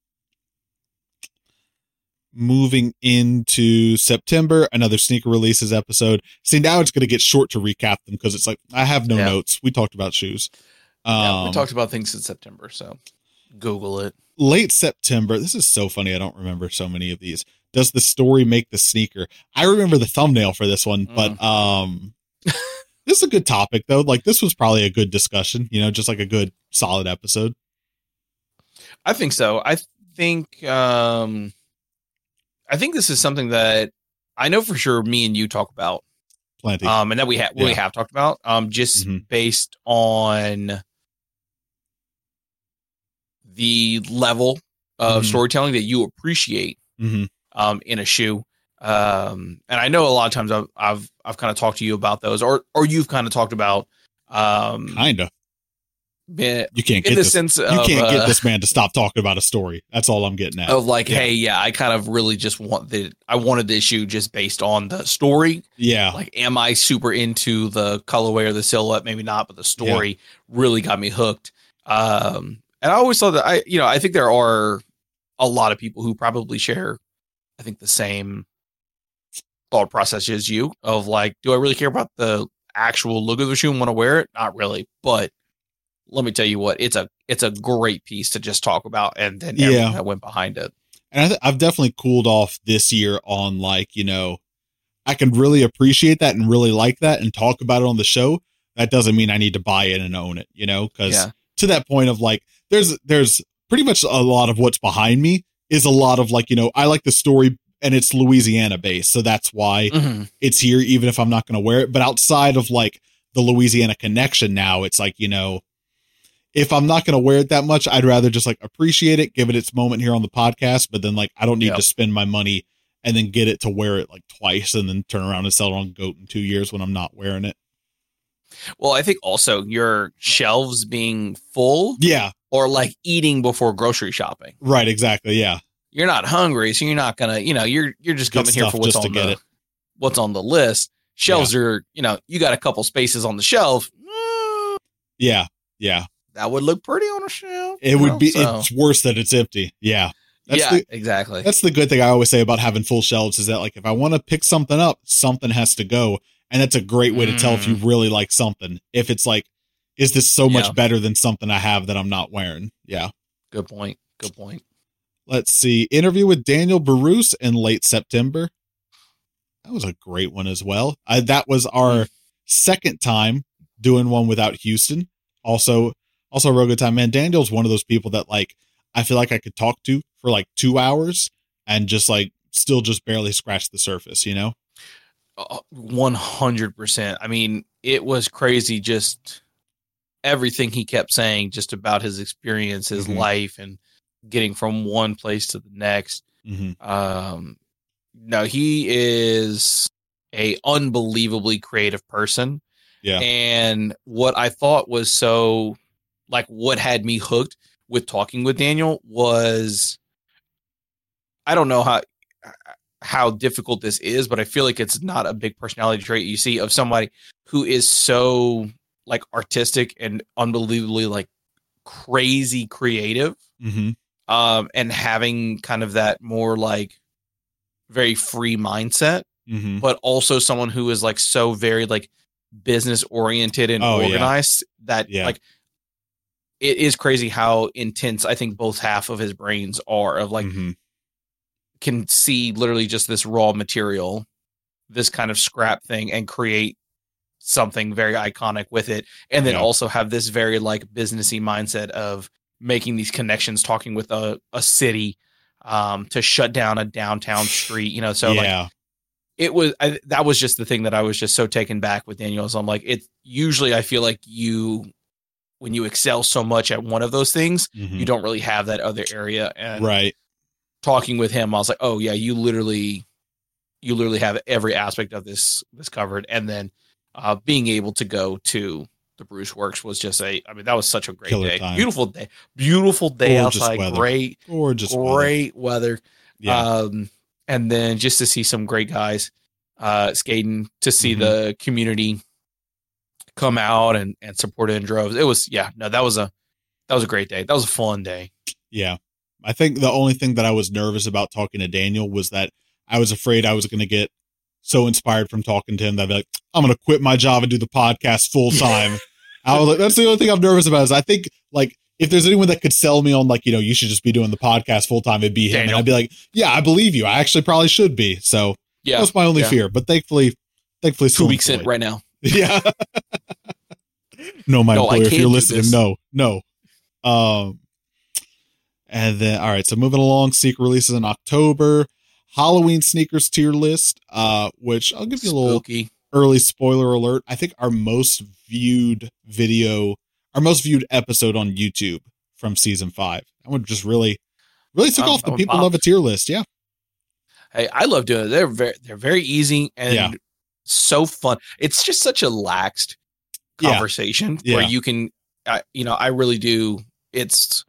Moving into September, another sneaker releases episode. See, now it's going to get short to recap them because it's like, I have no yeah. notes. We talked about shoes. Um, yeah, we talked about things in September, so Google it. Late September. This is so funny. I don't remember so many of these. Does the story make the sneaker? I remember the thumbnail for this one, mm. but um, this is a good topic though. Like this was probably a good discussion, you know, just like a good solid episode. I think so. I think, um, I think this is something that I know for sure me and you talk about. Plenty. Um, and that we have, yeah. we have talked about, um, just mm-hmm. based on the level of mm-hmm. storytelling that you appreciate mm-hmm. um, in a shoe. Um, and I know a lot of times I've, I've, I've kind of talked to you about those or, or you've kind of talked about, um, kind of, been, you can't get in the this, sense you of, can't get uh, this man to stop talking about a story. That's all I'm getting at. Of like, yeah. hey, yeah, I kind of really just want the, I wanted the issue just based on the story. Yeah. Like, am I super into the colorway or the silhouette? Maybe not, but the story yeah. really got me hooked. Um, and I always thought that I, you know, I think there are a lot of people who probably share, I think the same thought process as you of like, do I really care about the actual look of the shoe and want to wear it? Not really, but let me tell you what, it's a, it's a great piece to just talk about. And then everything yeah. that went behind it. And I th- I've definitely cooled off this year on like, you know, I can really appreciate that and really like that and talk about it on the show. That doesn't mean I need to buy it and own it, you know, because yeah. to that point of like, there's, there's pretty much a lot of what's behind me is a lot of like, you know, I like the story and it's Louisiana based. So that's why mm-hmm. it's here, even if I'm not going to wear it. But outside of like the Louisiana connection now, it's like, you know, if I'm not going to wear it that much, I'd rather just like appreciate it, give it its moment here on the podcast. But then like, I don't need yep. to spend my money and then get it to wear it like twice and then turn around and sell it on GOAT in two years when I'm not wearing it. Well, I think also your shelves being full. Yeah. Or like eating before grocery shopping. Right. Exactly. Yeah. You're not hungry. So you're not going to, you know, you're, you're just coming here for what's on the, what's on the list. Shelves yeah. are, you know, you got a couple spaces on the shelf. Mm, yeah. Yeah. That would look pretty on a shelf. It would know? be, so. It's worse that it's empty. Yeah. That's yeah, the, exactly. That's the good thing I always say about having full shelves is that like, if I want to pick something up, something has to go. And that's a great way mm. to tell if you really like something. If it's like, is this so much yeah. better than something I have that I'm not wearing? Yeah. Good point. Good point. Let's see. Interview with Daniel Bruce in late September. That was a great one as well. I, that was our mm. second time doing one without Houston. Also, also a real good time, man. Daniel's one of those people that like, I feel like I could talk to for like two hours and just like still just barely scratch the surface, you know? one hundred percent. I mean, it was crazy. Just everything he kept saying just about his experience, his mm-hmm. life and getting from one place to the next. Mm-hmm. Um, no, he is a unbelievably creative person. Yeah. And what I thought was so like what had me hooked with talking with Daniel was, I don't know how, how difficult this is, but I feel like it's not a big personality trait you see of somebody who is so like artistic and unbelievably like crazy creative. Mm-hmm. Um, and having kind of that more like very free mindset, mm-hmm. but also someone who is like so very like business oriented and oh, organized yeah. that yeah. like it is crazy how intense I think both half of his brains are of like mm-hmm. can see literally just this raw material, this kind of scrap thing and create something very iconic with it. And then yeah. also have this very like businessy mindset of making these connections, talking with a, a city um, to shut down a downtown street, you know? So yeah. like it was, I, that was just the thing that I was just so taken back with Daniel. So I'm like, it usually I feel like you, when you excel so much at one of those things, mm-hmm. you don't really have that other area. And right. talking with him, I was like, oh yeah, you literally, you literally have every aspect of this this covered. And then uh, being able to go to the Bruce Works was just a, I mean, that was such a great Killer day, time. beautiful day, beautiful day Gorgeous outside, weather. great, Gorgeous great weather. weather. Yeah. Um, and then just to see some great guys uh, skating, to see Mhm. the community come out and, and support it in droves. It was, yeah, no, that was a, that was a great day. That was a fun day. Yeah. I think the only thing that I was nervous about talking to Daniel was that I was afraid I was going to get so inspired from talking to him that I'd be like, I'm going to quit my job and do the podcast full time. I was like, that's the only thing I'm nervous about is I think like, if there's anyone that could sell me on like, you know, you should just be doing the podcast full time, it'd be him. Daniel. And I'd be like, yeah, I believe you. I actually probably should be. So Yeah. that's my only yeah. fear, but thankfully, thankfully, Two weeks in right now. Yeah. No, my No, I employer, if can't you're do listening, this. no, no. Um, and then, all right, so moving along, sneaker releases in October, Halloween sneakers tier list, uh, which I'll give you a little Spooky. early spoiler alert. I think our most viewed video, our most viewed episode on YouTube from season five. I would just really, really took Um, off. The that people would love a tier list. Yeah. Hey, I love doing it. They're very, they're very easy and Yeah. so fun. It's just such a laxed Yeah. conversation Yeah. where you can, uh, you know, I really do. It's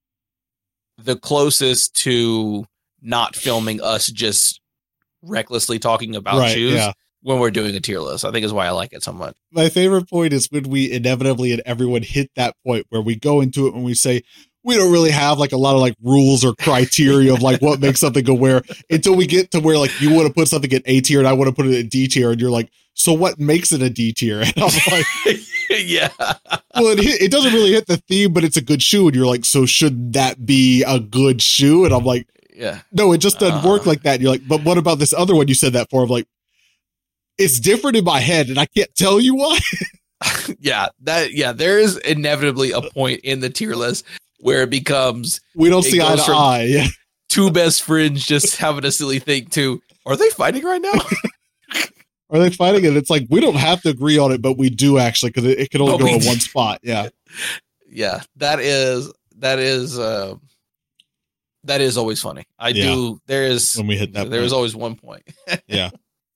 the closest to not filming us just recklessly talking about Right, shoes yeah. when we're doing a tier list. I think is why I like it so much. My favorite point is when we inevitably and everyone hit that point where we go into it when we say we don't really have like a lot of like rules or criteria of like what makes something go where until we get to where like you want to put something in A tier and I want to put it in D tier and you're like, so what makes it a D tier? And I'm like, Yeah. well, it, hit, it doesn't really hit the theme, but it's a good shoe. And you're like, so should that be a good shoe? And I'm like, Yeah. no, it just doesn't Uh. work like that. And you're like, but what about this other one you said that for? I'm like, it's different in my head and I can't tell you why. Yeah. That, yeah. There is inevitably a point in the tier list where it becomes We don't It see eye goes to from- eye. Yeah. two best friends just having a silly thing to, are they fighting right now? Are they fighting it? It's like, we don't have to agree on it, but we do actually, because it, it can only But go we in do. one spot. Yeah. Yeah, that is that is uh, that is always funny. I Yeah. do. There is When we hit that there is point. always one point. Yeah.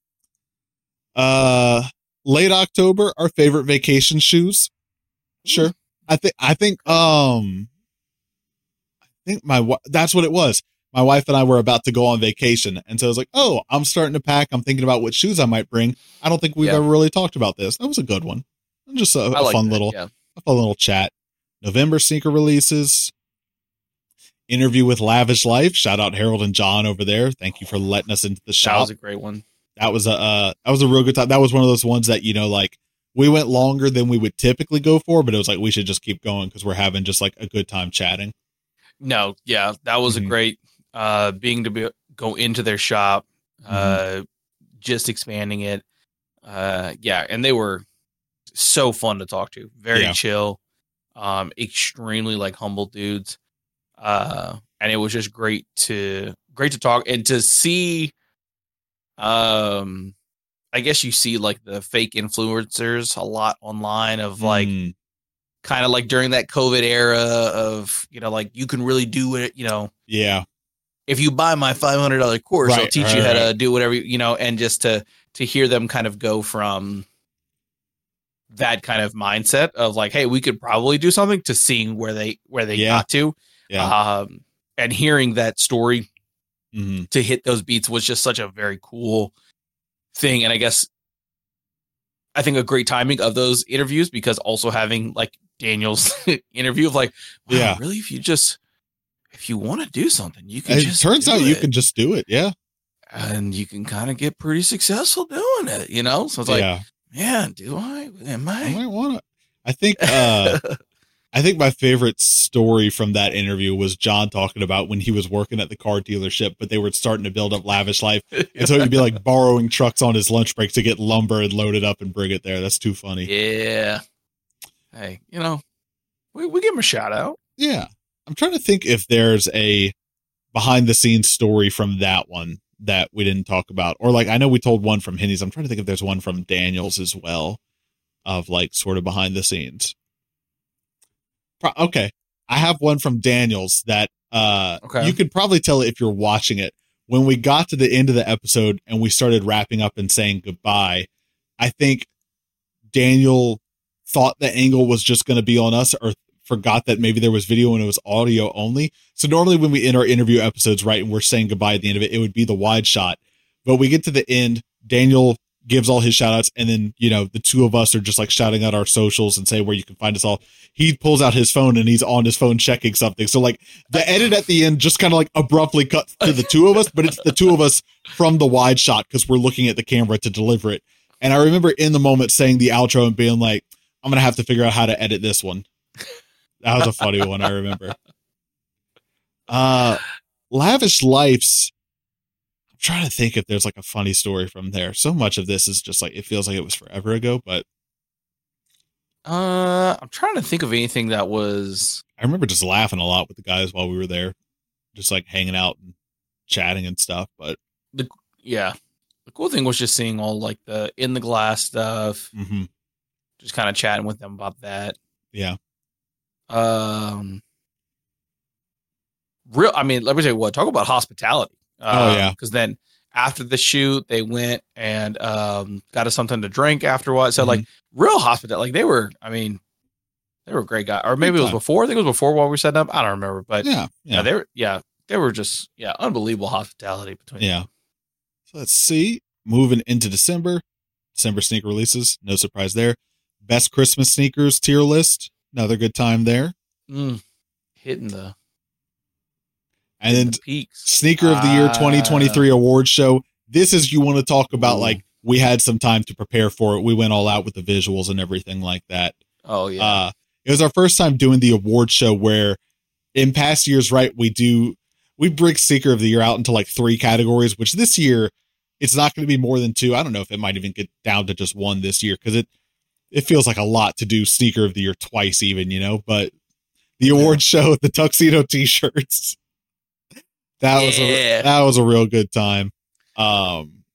Uh, late October, our favorite vacation shoes. Sure. I think, I think, um, I think my, wi- that's what it was. My wife and I were about to go on vacation. And so I was like, oh, I'm starting to pack. I'm thinking about what shoes I might bring. I don't think we've Yeah. ever really talked about this. That was a good one. Just a, I a like fun that, little, yeah. a fun little chat. November sneaker releases. Interview with Lavish Life. Shout out Harold and John over there. Thank you for letting us into the That shop. was a great one. That was a uh, that was a real good time. That was one of those ones that, you know, like we went longer than we would typically go for, but it was like we should just keep going because we're having just like a good time chatting. No, yeah, that was Mhm. a great uh, being to be, go into their shop, uh, just expanding it. Uh, yeah, and they were so fun to talk to. Very Yeah. chill, um, extremely like humble dudes. Uh, and it was just great to great to talk and to see. Um, I guess you see like the fake influencers a lot online of like Mm, kind of like during that COVID era of, you know, like you can really do it, you know, yeah, if you buy my five hundred dollars course, I'll Right, teach right, you how right. to do whatever, you you know, and just to, to hear them kind of go from that kind of mindset of like, hey, we could probably do something to seeing where they, where they Yeah. got to, yeah. um, and hearing that story Mhm. to hit those beats was just such a very cool thing. And I guess I think a great timing of those interviews, because also having like Daniel's interview of like, wow, Yeah. really, if you just, if you want to do something, you can It just turns do out you it. can just do it. Yeah. And you can kind of get pretty successful doing it, you know? So it's like, yeah. man, do I? Am I I? might want to. I think, uh, I think my favorite story from that interview was John talking about when he was working at the car dealership, but they were starting to build up Lavish Life. And so he'd be like borrowing trucks on his lunch break to get lumber and load it up and bring it there. That's too funny. Yeah. Hey, you know, we, we give him a shout out. Yeah. I'm trying to think if there's a behind the scenes story from that one that we didn't talk about. Or like, I know we told one from Henny's. I'm trying to think if there's one from Daniels as well of like sort of behind the scenes. Pro- Okay. I have one from Daniels that, Uh, okay. You could probably tell if you're watching it. When we got to the end of the episode and we started wrapping up and saying goodbye, I think Daniel thought the angle was just going to be on us, or forgot that maybe there was video and it was audio only. So normally when we end our interview episodes, right, and we're saying goodbye at the end of it, it would be the wide shot. But we get to the end, Daniel gives all his shout outs, and then, you know, the two of us are just like shouting out our socials and say where you can find us all. He pulls out his phone and he's on his phone checking something. So like the edit at the end just kind of like abruptly cuts to the two of us, but it's the two of us from the wide shot because we're looking at the camera to deliver it. And I remember in the moment saying the outro and being like, I'm going to have to figure out how to edit this one. That was a funny one, I remember. Uh, Lavish Lifes. I'm trying to think if there's like a funny story from there. So much of this is just like, it feels like it was forever ago, but. Uh, I'm trying to think of anything that was. I remember just laughing a lot with the guys while we were there, just like hanging out and chatting and stuff. But the yeah, the cool thing was just seeing all like the in the glass stuff. Mm-hmm. Just kind of chatting with them about that. Yeah. Um. Real. I mean, let me tell you what. Talk about hospitality. Uh, oh yeah. Because then after the shoot, they went and um got us something to drink afterwards. So mm-hmm. like real hospitality. Like they were. I mean, they were a great guy. Or maybe it was before. I think it was before while we were setting up. I don't remember. But yeah, yeah, yeah they were. Yeah, they were just yeah unbelievable hospitality between. Yeah. Them. So let's see. Moving into December. December sneaker releases. No surprise there. Best Christmas sneakers tier list. Another good time there. Mm, hitting the and hitting then the peaks. Sneaker of the Year twenty twenty-three uh, award show. This is, you want to talk about, ooh. Like we had some time to prepare for it. We went all out with the visuals and everything like that. Oh yeah. Uh, it was our first time doing the award show where in past years, right, we do, we break Sneaker of the Year out into like three categories, which this year it's not going to be more than two. I don't know if it might even get down to just one this year because it, it feels like a lot to do Sneaker of the Year twice even, you know, but the award show, the tuxedo t-shirts, that yeah. was, a, that was a real good time. Um,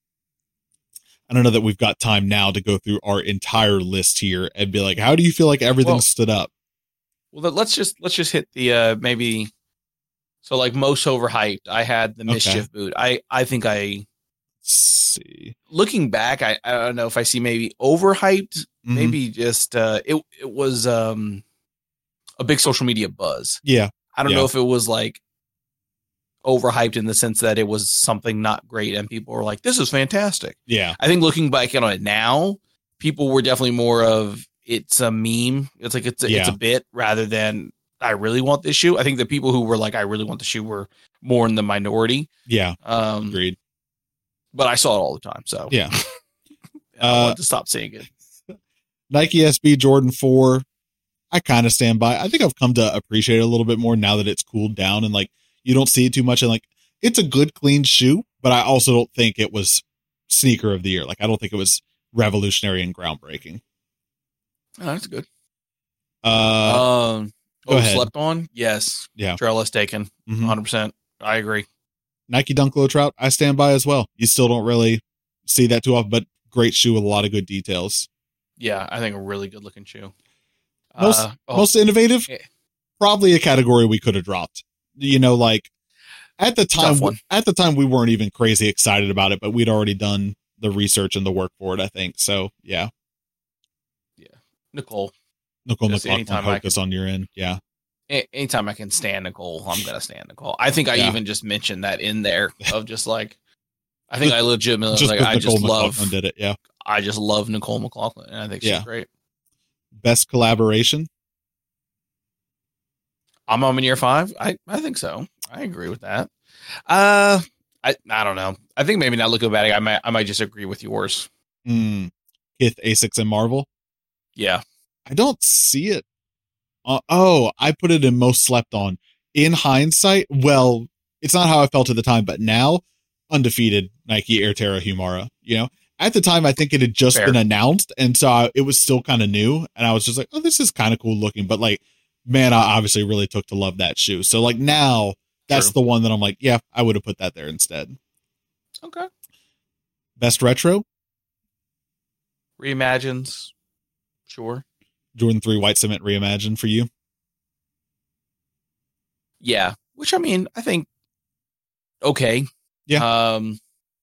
I don't know that we've got time now to go through our entire list here and be like, how do you feel like everything well, stood up? Well, let's just, let's just hit the, uh, maybe, so like most overhyped, I had the Mischief okay. boot. I, I think I, see, looking back, I, I don't know if I see maybe overhyped, mm-hmm. maybe just uh it it was um a big social media buzz. Yeah. I don't yeah. know if it was like overhyped in the sense that it was something not great and people were like, this is fantastic. Yeah. I think looking back on it now, people were definitely more of it's a meme. It's like it's a, yeah. it's a bit rather than I really want this shoe. I think the people who were like I really want the shoe were more in the minority. Yeah. Um agreed. But I saw it all the time, so yeah. I uh, wanted to stop seeing it. Nike S B Jordan four, I kind of stand by. I think I've come to appreciate it a little bit more now that it's cooled down and like you don't see it too much. And like it's a good, clean shoe, but I also don't think it was Sneaker of the Year. Like I don't think it was revolutionary and groundbreaking. Oh, that's good. Uh, um, oh, slept on? Yes. Yeah. Trail list taken. Mm-hmm. one hundred percent. I agree. Nike Dunk Low Trout, I stand by as well. You still don't really see that too often, but great shoe with a lot of good details. Yeah, I think a really good looking shoe. Most uh, oh, most innovative, yeah. Probably a category we could have dropped. You know, like at the time, at the time we weren't even crazy excited about it, but we'd already done the research and the work for it. I think so. Yeah, yeah. Nicole, Nicole McLaughlin, focus on your end. Yeah. Anytime I can stand Nicole, I'm gonna stand Nicole. I think I yeah. even just mentioned that in there of just like, I think just, I legitimately just like I Nicole just McLaughlin love did it. Yeah, I just love Nicole McLaughlin, and I think she's yeah. great. Best collaboration. I'm on year five. I I think so. I agree with that. Uh, I I don't know. I think maybe not looking back, I might I might just agree with yours. Mm. Kith, Asics, and Marvel. Yeah, I don't see it. Uh, oh, I put it in most slept on. In hindsight, well, it's not how I felt at the time, but now, undefeated Nike Air Terra Humara. You know, at the time, I think it had just Fair. been announced, and so I, it was still kind of new, and I was just like, oh, this is kind of cool looking. But like, man, I obviously really took to love that shoe. So like now, that's True. the one that I'm like, yeah, I would have put that there instead. Okay. Best retro? Reimagines. Sure. Jordan three White Cement Reimagined for you? Yeah. which I mean, I think okay. Yeah. Um,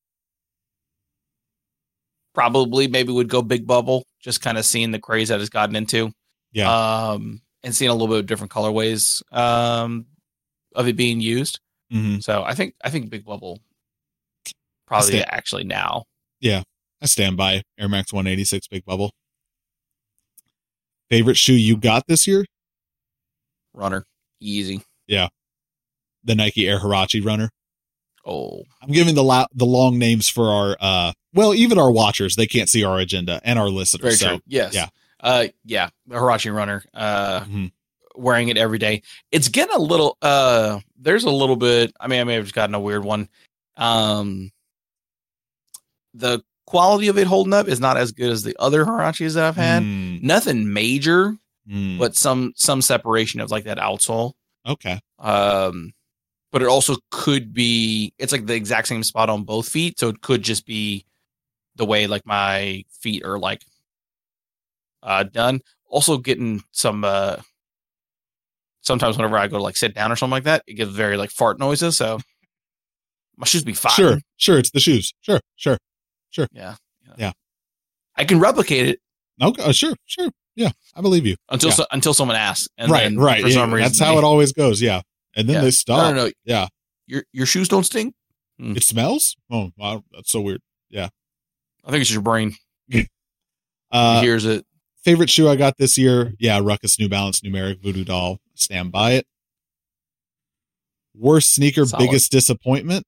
probably maybe would go Big Bubble, just kind of seeing the craze that it's gotten into. Yeah. Um, and seeing a little bit of different colorways um, of it being used. Mm-hmm. So I think I think Big Bubble probably stand, actually now. Yeah, I stand by Air Max one eighty-six Big Bubble. Favorite shoe you got this year? Runner. Easy. Yeah. The Nike Air Huarache Runner. Oh. I'm giving the la- the long names for our, uh, well, even our watchers. They can't see our agenda and our listeners. Very so, true. Yes. Yeah. Uh, yeah. The Huarache Runner. Uh, mm-hmm. Wearing it every day. It's getting a little, uh, there's a little bit, I mean, I may have just gotten a weird one. Um, the quality of it holding up is not as good as the other Huaraches that I've had. Mm. Nothing major, mm. but some, some separation of like that outsole. Okay. Um, but it also could be, it's like the exact same spot on both feet. So it could just be the way like my feet are like, uh, done. Also getting some, uh, sometimes whenever I go to like sit down or something like that, it gives very like fart noises. So my shoes be fine. Sure. Sure. It's the shoes. Sure. Sure. Sure. Yeah. Yeah. yeah. I can replicate it. Okay. Uh, sure. Sure. Yeah. I believe you. Until, yeah. so, until someone asks. And right. then right. For yeah, some reason, that's how they, it always goes. Yeah. And then yeah. they stop. No, no, no. Yeah. Your, your shoes don't stink. Mm. It smells. Oh, wow. That's so weird. Yeah. I think it's your brain. uh, it hears it. Favorite shoe I got this year. Yeah. Ruckus New Balance Numeric Voodoo Doll. Stand by it. Worst sneaker, Solid. Biggest disappointment.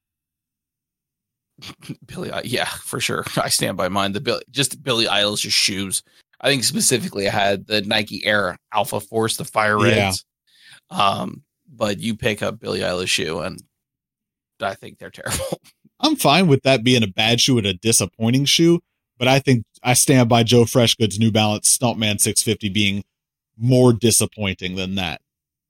Billy, yeah, for sure. I stand by mine. The Billy, just Billie Eilish's shoes. I think specifically I had the Nike Air Alpha Force, the fire reds. Yeah. Um, but you pick up Billie Eilish shoe, and I think they're terrible. I'm fine with that being a bad shoe and a disappointing shoe, but I think I stand by Joe Freshgood's New Balance Stuntman six fifty being more disappointing than that.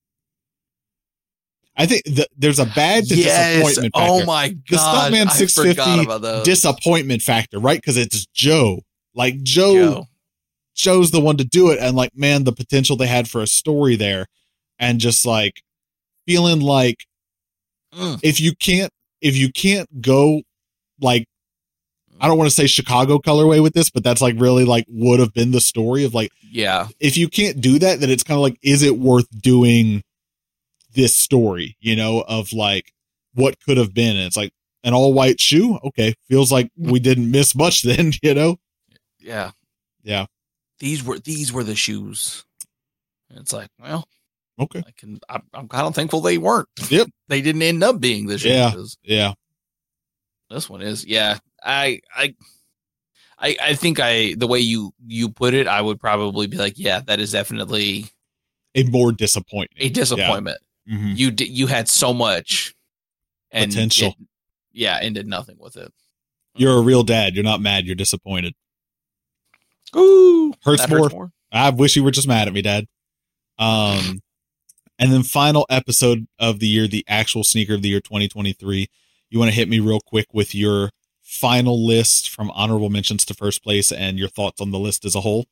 I think the, there's a bad to yes. disappointment factor. Oh my god, the Stuntman six fifty disappointment factor, right? Because it's Joe. Like Joe, Joe, Joe's the one to do it, and like, man, the potential they had for a story there, and just like feeling like mm. if you can't, if you can't go like, I don't want to say Chicago colorway with this, but that's like really like would have been the story of like, yeah. If you can't do that, then it's kind of like, is it worth doing this story, you know, of like what could have been? And it's like an all white shoe. Okay. Feels like we didn't miss much then, you know? Yeah. Yeah. These were, these were the shoes. And it's like, well, okay. I can, I, I'm kind of thankful they weren't. Yep. They didn't end up being the shoes. Yeah. Yeah. This one is, yeah. I, I, I, I think I, the way you, you put it, I would probably be like, yeah, that is definitely a more disappointment. A disappointment. Yeah. Mm-hmm. You did. You had so much and potential. It, yeah, and did nothing with it. You're a real dad. You're not mad. You're disappointed. Ooh, hurts more. hurts more. I wish you were just mad at me, Dad. Um, and then final episode of the year, the actual sneaker of the year, twenty twenty-three. You want to hit me real quick with your final list from honorable mentions to first place and your thoughts on the list as a whole?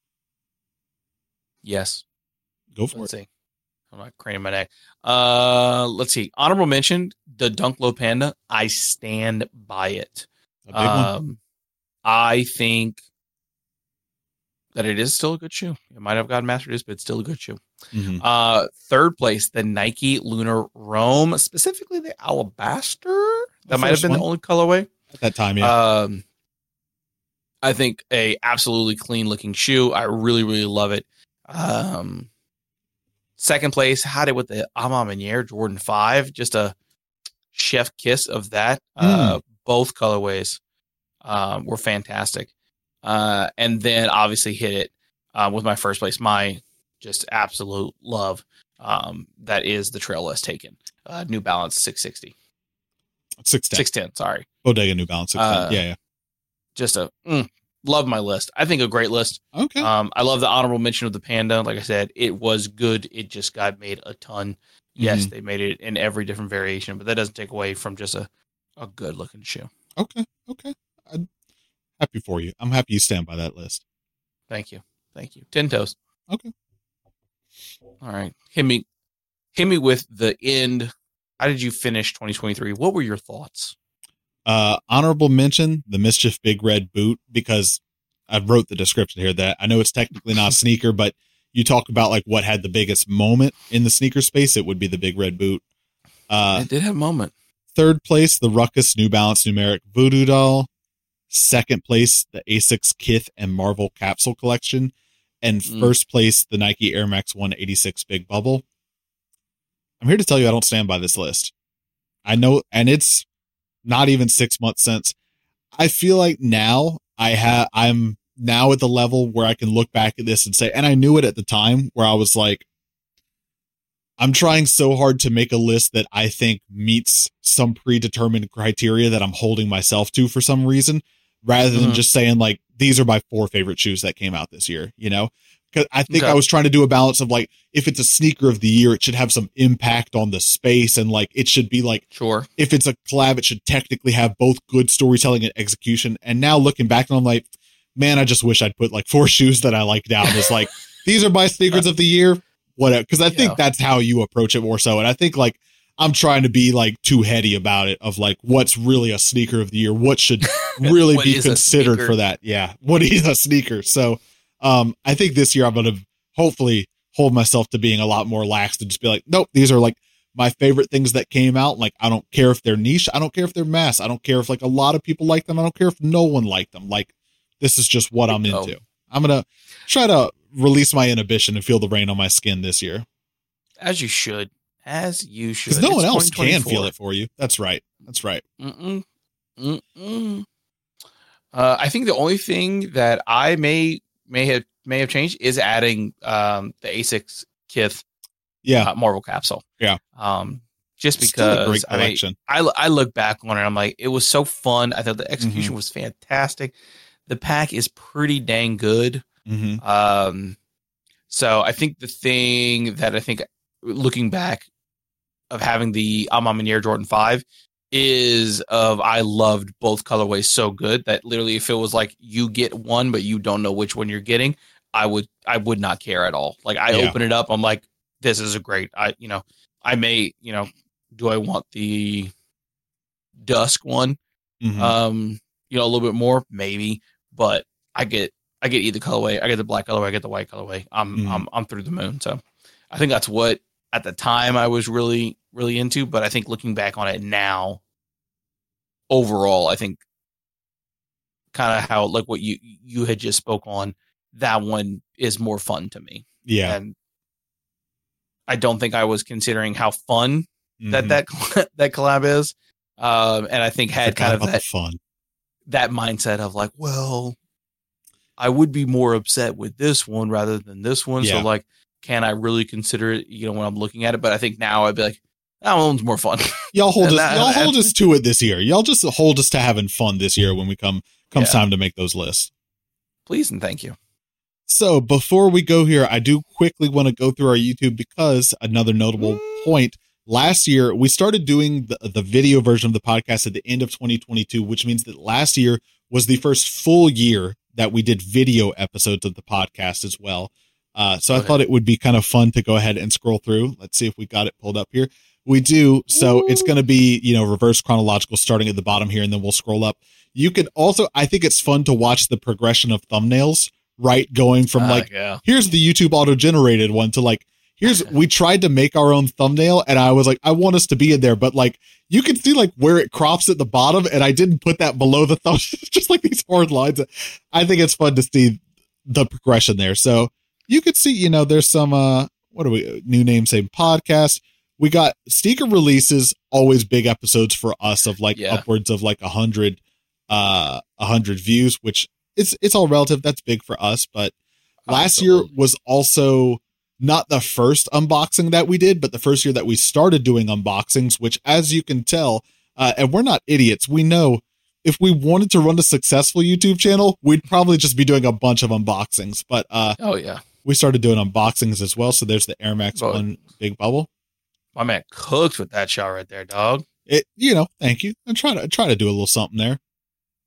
Yes. Go for Let's it. See. I'm not craning my neck. Uh, let's see. Honorable mention, the Dunk Low Panda. I stand by it. A big um, one. I think that it is still a good shoe. It might have gotten mass produced, but it's still a good shoe. Mm-hmm. Uh, third place, the Nike Lunar Rome, specifically the Alabaster. That the might have been one. The only colorway at that time. Yeah. Um, I think a absolutely clean looking shoe. I really, really love it. Um. Second place, had it with the A Ma Maniére Jordan five. Just a chef kiss of that. Mm. Uh, both colorways um, were fantastic. Uh, and then obviously hit it uh, with my first place, my just absolute love. Um, that is the Trail Less Taken. Uh, New Balance six sixty. six ten. six ten, sorry. Bodega New Balance six ten. Uh, yeah, yeah. Just a... Mm, love my list. I think a great list. Okay. Um, I love the honorable mention of the Panda. Like I said, it was good. It just got made a ton. Yes, mm-hmm. They made it in every different variation, but that doesn't take away from just a, a good looking shoe. Okay. Okay. I'm happy for you. I'm happy you stand by that list. Thank you. Thank you. Ten toes. Okay. All right. Hit me. hit me with the end. How did you finish twenty twenty-three? What were your thoughts? Uh, honorable mention, the Mischief Big Red Boot, because I wrote the description here that I know it's technically not a sneaker, but you talk about like what had the biggest moment in the sneaker space, it would be the Big Red Boot. Uh, it did have a moment. Third place, the Ruckus New Balance Numeric Voodoo Doll. Second place, the Asics Kith and Marvel Capsule Collection. And mm. first place, the Nike Air Max one eighty-six Big Bubble. I'm here to tell you I don't stand by this list. I know, and it's not even six months since. I feel like now I have, I'm now at the level where I can look back at this and say, and I knew it at the time where I was like, I'm trying so hard to make a list that I think meets some predetermined criteria that I'm holding myself to for some reason, rather than mm-hmm. just saying like, these are my four favorite shoes that came out this year, you know? Because I think okay. I was trying to do a balance of like, if it's a sneaker of the year, it should have some impact on the space. And like, it should be like, sure. If it's a collab, it should technically have both good storytelling and execution. And now looking back, I'm like, man, I just wish I'd put like four shoes that I like down as like, these are my sneakers of the year. Whatever. Cause I think yeah. that's how you approach it more so. And I think like, I'm trying to be like too heady about it of like, what's really a sneaker of the year? What should really be considered for that? Yeah. What is a sneaker? So, um, I think this year I'm going to hopefully hold myself to being a lot more lax and just be like, nope, these are like my favorite things that came out. Like, I don't care if they're niche. I don't care if they're mass. I don't care if like a lot of people like them. I don't care if no one liked them. Like, this is just what I'm into. I'm going to try to release my inhibition and feel the rain on my skin this year. As you should. As you should. Because no one else can feel it for you. That's right. That's right. Mm-mm. Mm-mm. Uh, I think the only thing that I may may have may have changed is adding um, the Asics Kith yeah. uh, Marvel Capsule. Yeah. Um, just because I, mean, I I look back on it, I'm like, it was so fun. I thought the execution mm-hmm. was fantastic. The pack is pretty dang good. Mm-hmm. Um, so I think the thing that I think looking back of having the A Ma Maniére Jordan five is of I loved both colorways so good that literally if it was like you get one but you don't know which one you're getting, I would I would not care at all. Like I yeah. open it up, I'm like, this is a great. I you know I may you know do I want the dusk one, mm-hmm. um you know a little bit more maybe, but I get I get either colorway. I get the black colorway. I get the white colorway. I'm mm-hmm. I'm I'm through the moon. So I think that's what at the time I was really really into, but I think looking back on it now, overall, I think kind of how like what you you had just spoke on, that one is more fun to me. Yeah, and I don't think I was considering how fun mm-hmm. that that that collab is, um, and I think had kind of that fun that mindset of like, well, I would be more upset with this one rather than this one. Yeah. So like, can I really consider it? You know, when I'm looking at it, but I think now I'd be like, that one's more fun. Y'all hold us. That, y'all hold us to it this year. Y'all just hold us to having fun this year when we come comes yeah. time to make those lists. Please and thank you. So before we go here, I do quickly want to go through our YouTube because another notable mm. point. Last year, we started doing the, the video version of the podcast at the end of twenty twenty-two, which means that last year was the first full year that we did video episodes of the podcast as well. Uh, so okay. I thought it would be kind of fun to go ahead and scroll through. Let's see if we got it pulled up here. We do. So Ooh. It's going to be, you know, reverse chronological starting at the bottom here, and then we'll scroll up. You can also, I think it's fun to watch the progression of thumbnails, right? Going from uh, like, yeah. here's the YouTube auto generated one to like, here's, we tried to make our own thumbnail and I was like, I want us to be in there, but like, you can see like where it crops at the bottom and I didn't put that below the thumb, just like these hard lines. I think it's fun to see the progression there. So you could see, you know, there's some, uh, what are we, new name, same podcast. We got sneaker releases, always big episodes for us of like yeah. upwards of like a hundred, uh, a hundred views, which it's, it's all relative. That's big for us. But last Absolutely. year was also not the first unboxing that we did, but the first year that we started doing unboxings, which as you can tell, uh, and we're not idiots. We know if we wanted to run a successful YouTube channel, we'd probably just be doing a bunch of unboxings, but, uh, oh yeah, we started doing unboxings as well. So there's the Air Max oh. one Big Bubble. My man cooked with that shot right there, dog. It, you know, thank you. I'm trying to try to do a little something there.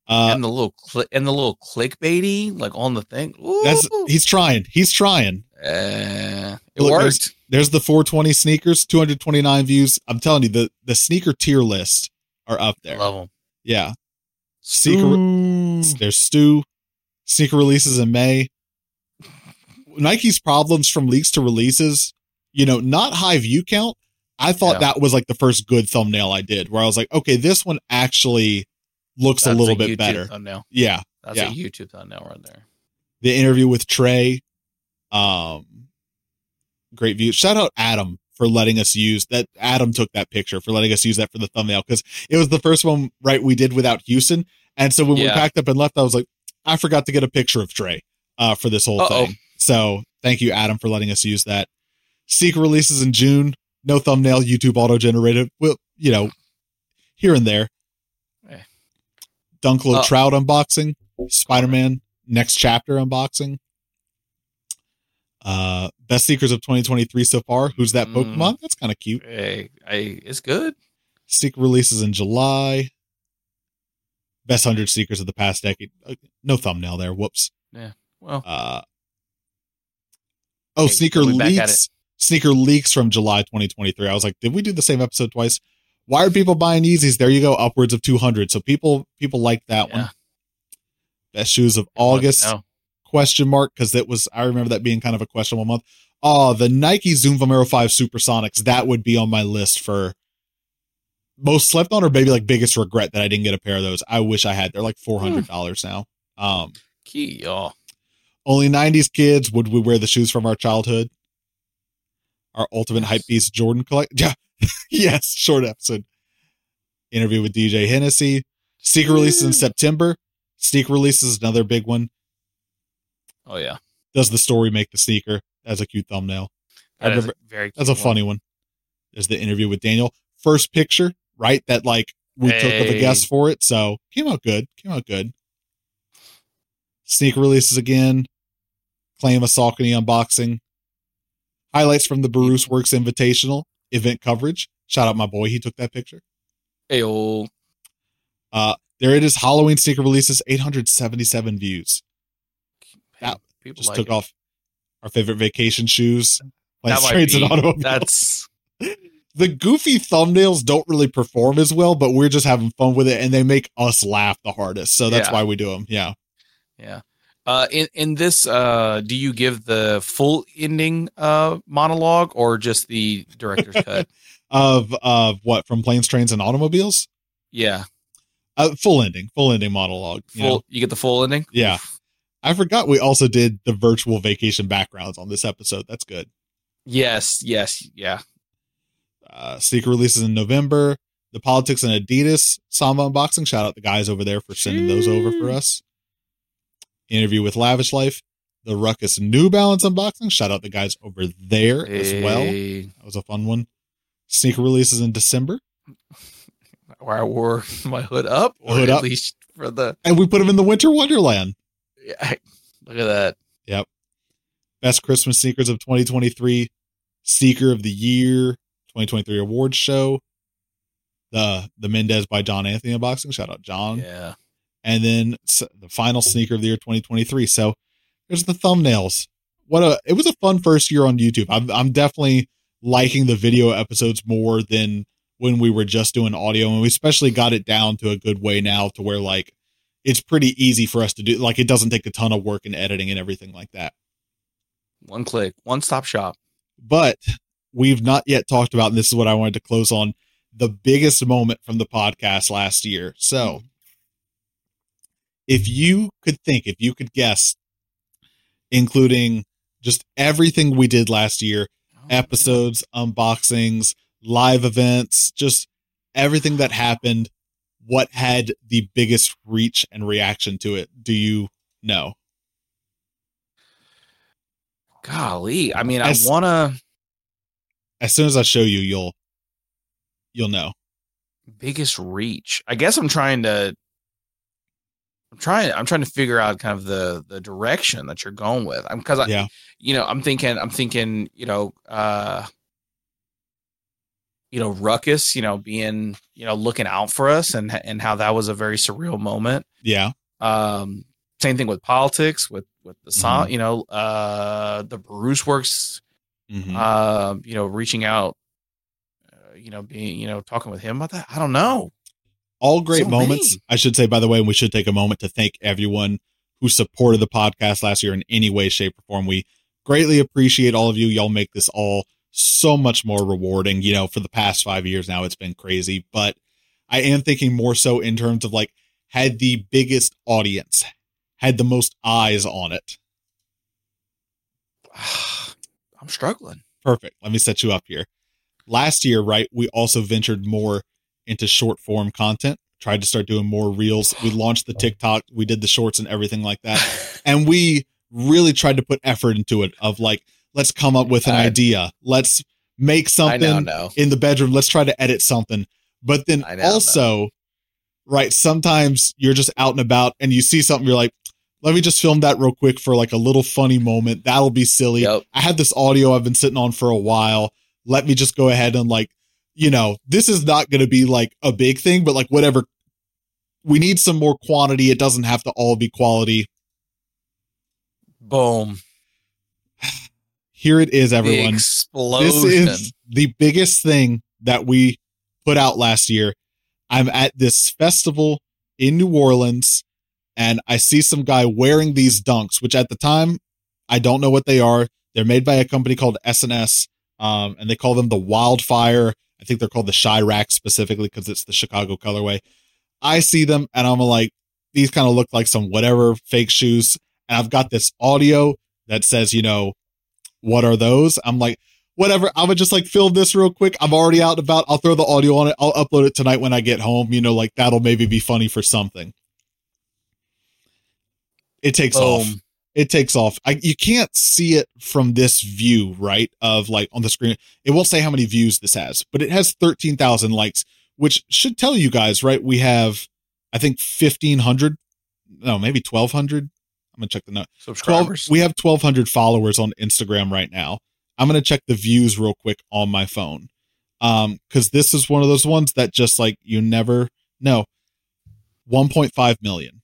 Uh, and the little cli- and the little clickbaity like on the thing. Ooh. That's he's trying. He's trying. Uh, it Look, worked. There's, there's the four twenty sneakers, two hundred twenty-nine views. I'm telling you, the the sneaker tier list are up there. Love them. Yeah. Sneaker. There's Stu. Sneaker releases in May. Nike's problems from leaks to releases. You know, not high view count. I thought yeah. that was like the first good thumbnail I did, where I was like, okay, this one actually looks That's a little a bit YouTube better. Thumbnail. Yeah. That's yeah. a YouTube thumbnail right there. The interview with Trey. Um, great view. Shout out Adam for letting us use that. Adam took that picture for letting us use that for the thumbnail because it was the first one, right, we did without Houston. And so when yeah. we packed up and left, I was like, I forgot to get a picture of Trey uh, for this whole Uh-oh. thing. So thank you, Adam, for letting us use that. Secret releases in June. No thumbnail, YouTube auto-generated. Well, you know, here and there. Eh. Dunklo uh, Trout unboxing. Spider-Man Next Chapter unboxing. Uh, best secrets of twenty twenty-three so far. Who's that Pokemon? Mm, That's kind of cute. Hey, I, it's good. Secret releases in July. Best one hundred sneakers of the past decade. No thumbnail there. Whoops. Yeah. Well. Uh, oh, okay, sneaker leaks. Sneaker leaks from July twenty twenty-three. I was like, did we do the same episode twice? Why are people buying Yeezys? There you go, upwards of two hundred. So people people like that yeah. one. Best shoes of August. Question mark, because that was, I remember that being kind of a questionable month. Oh, the Nike Zoom Vomero five Supersonics. That would be on my list for most slept on or maybe like biggest regret that I didn't get a pair of those. I wish I had. They're like four hundred dollars hmm. now. Um, Key, y'all. Only nineties kids. Would we wear the shoes from our childhood? Our ultimate hype beast Jordan collect. Yeah. Yes. Short episode. Interview with D J Hennessy. Sneaker releases in September. Sneaker releases another big one. Oh yeah. Does the story make the sneaker? That's a cute thumbnail. That is a very cute That's a funny one. one. There's the interview with Daniel. First picture, right? That like we hey. took of a guest for it. So came out good. Came out good. Sneaker releases again. Claim a Saucony unboxing. Highlights from the Barus Works Invitational event coverage. Shout out my boy. He took that picture. Ayo. Uh, there it is. Halloween sneaker releases. eight hundred seventy-seven views. That People just like took it. off our favorite vacation shoes. That might be, and automobiles. That's the goofy thumbnails don't really perform as well, but we're just having fun with it, and they make us laugh the hardest. So that's yeah. why we do them. Yeah. Yeah. Uh, in in this, uh, do you give the full ending uh, monologue or just the director's cut of of what from Planes, Trains, and Automobiles? Yeah, uh, full ending, full ending monologue. Full, you know? You get the full ending. Yeah, I forgot we also did the virtual vacation backgrounds on this episode. That's good. Yes, yes, yeah. Uh, sneaker releases in November. The Politics and Adidas Samba unboxing. Shout out the guys over there for sending those over for us. Interview with Lavish Life, the Ruckus New Balance unboxing. Shout out the guys over there hey. as well. That was a fun one. Sneaker releases in December. Where I wore my hood up, or hood at up. least for the, and we put them in the Winter Wonderland. Yeah, look at that. Yep. Best Christmas sneakers of twenty twenty-three. Sneaker of the Year twenty twenty-three awards show. The the Mendez by John Anthony unboxing. Shout out John. Yeah. And then the final sneaker of the year, twenty twenty-three. So there's the thumbnails. What a, it was a fun first year on YouTube. I'm, I'm definitely liking the video episodes more than when we were just doing audio. And we especially got it down to a good way now to where like, it's pretty easy for us to do. Like it doesn't take a ton of work in editing and everything like that. One click, one stop shop. But we've not yet talked about, and this is what I wanted to close on, the biggest moment from the podcast last year. So if you could think, if you could guess, including just everything we did last year, oh, episodes, man. unboxings, live events, just everything that happened, what had the biggest reach and reaction to it? Do you know? Golly. I mean, as, I want to. As soon as I show you, you'll, you'll know. Biggest reach. I guess I'm trying to. I'm trying. I'm trying to figure out kind of the the direction that you're going with. I'm because I, yeah. you know, I'm thinking. I'm thinking. You know, uh, you know, Ruckus, you know, being, you know, looking out for us, and and how that was a very surreal moment. Yeah. Um, same thing with politics, with with the song, Mm-hmm. you know, uh, the Bruce Works, Mm-hmm. uh, you know, reaching out, uh, you know, being, you know, talking with him about that. I don't know. All great So moments. many. I should say, by the way, and we should take a moment to thank everyone who supported the podcast last year in any way, shape, or form. We greatly appreciate all of you. Y'all make this all so much more rewarding. You know, for the past five years now, it's been crazy, but I am thinking more so in terms of like, had the biggest audience, had the most eyes on it. I'm struggling. Perfect. Let me set you up here. Last year, right, we also ventured more into short form content, tried to start doing more reels. We launched the TikTok, we did the shorts and everything like that. And we really tried to put effort into it of like, let's come up with an I, idea. Let's make something in the bedroom. Let's try to edit something. But then also, know. right, sometimes you're just out and about and you see something, you're like, let me just film that real quick for like a little funny moment. That'll be silly. Yep. I had this audio I've been sitting on for a while. Let me just go ahead and like, you know, this is not going to be like a big thing, but like whatever. We need some more quantity. It doesn't have to all be quality. Boom. Here it is, everyone. This is the biggest thing that we put out last year. I'm at this festival in New Orleans, and I see some guy wearing these dunks, which at the time, I don't know what they are. They're made by a company called S and S, um, and they call them the Wildfire. I think they're called the Chirac specifically because it's the Chicago colorway. I see them, and I'm like, these kind of look like some whatever fake shoes. And I've got this audio that says, you know, what are those? I'm like, whatever. I'm going to just like film this real quick. I'm already out and about. I'll throw the audio on it. I'll upload it tonight when I get home. You know, like that'll maybe be funny for something. It takes Boom. off. It takes off. I, you can't see it from this view, right? Of like on the screen. It won't say how many views this has, but it has thirteen thousand likes, which should tell you guys, right? We have, I think, fifteen hundred, no, maybe twelve hundred. I'm going to check the note. Subscribers. twelve, we have twelve hundred followers on Instagram right now. I'm going to check the views real quick on my phone. Um, cause this is one of those ones that just like, you never know. one point five million.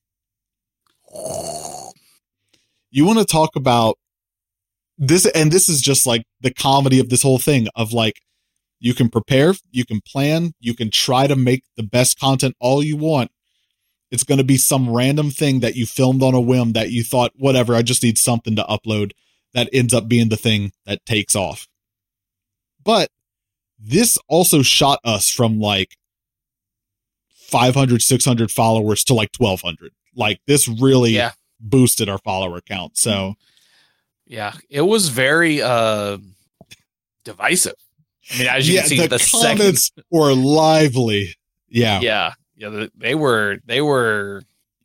You want to talk about this, and this is just like the comedy of this whole thing of like, you can prepare, you can plan, you can try to make the best content all you want. It's going to be some random thing that you filmed on a whim that you thought, whatever, I just need something to upload, that ends up being the thing that takes off. But this also shot us from like five hundred, six hundred followers to like twelve hundred. Like this really yeah. boosted our follower count. So yeah, it was very uh, divisive. I mean, as you yeah, can see, the, the comments second... were lively. Yeah. Yeah. Yeah. They were, they were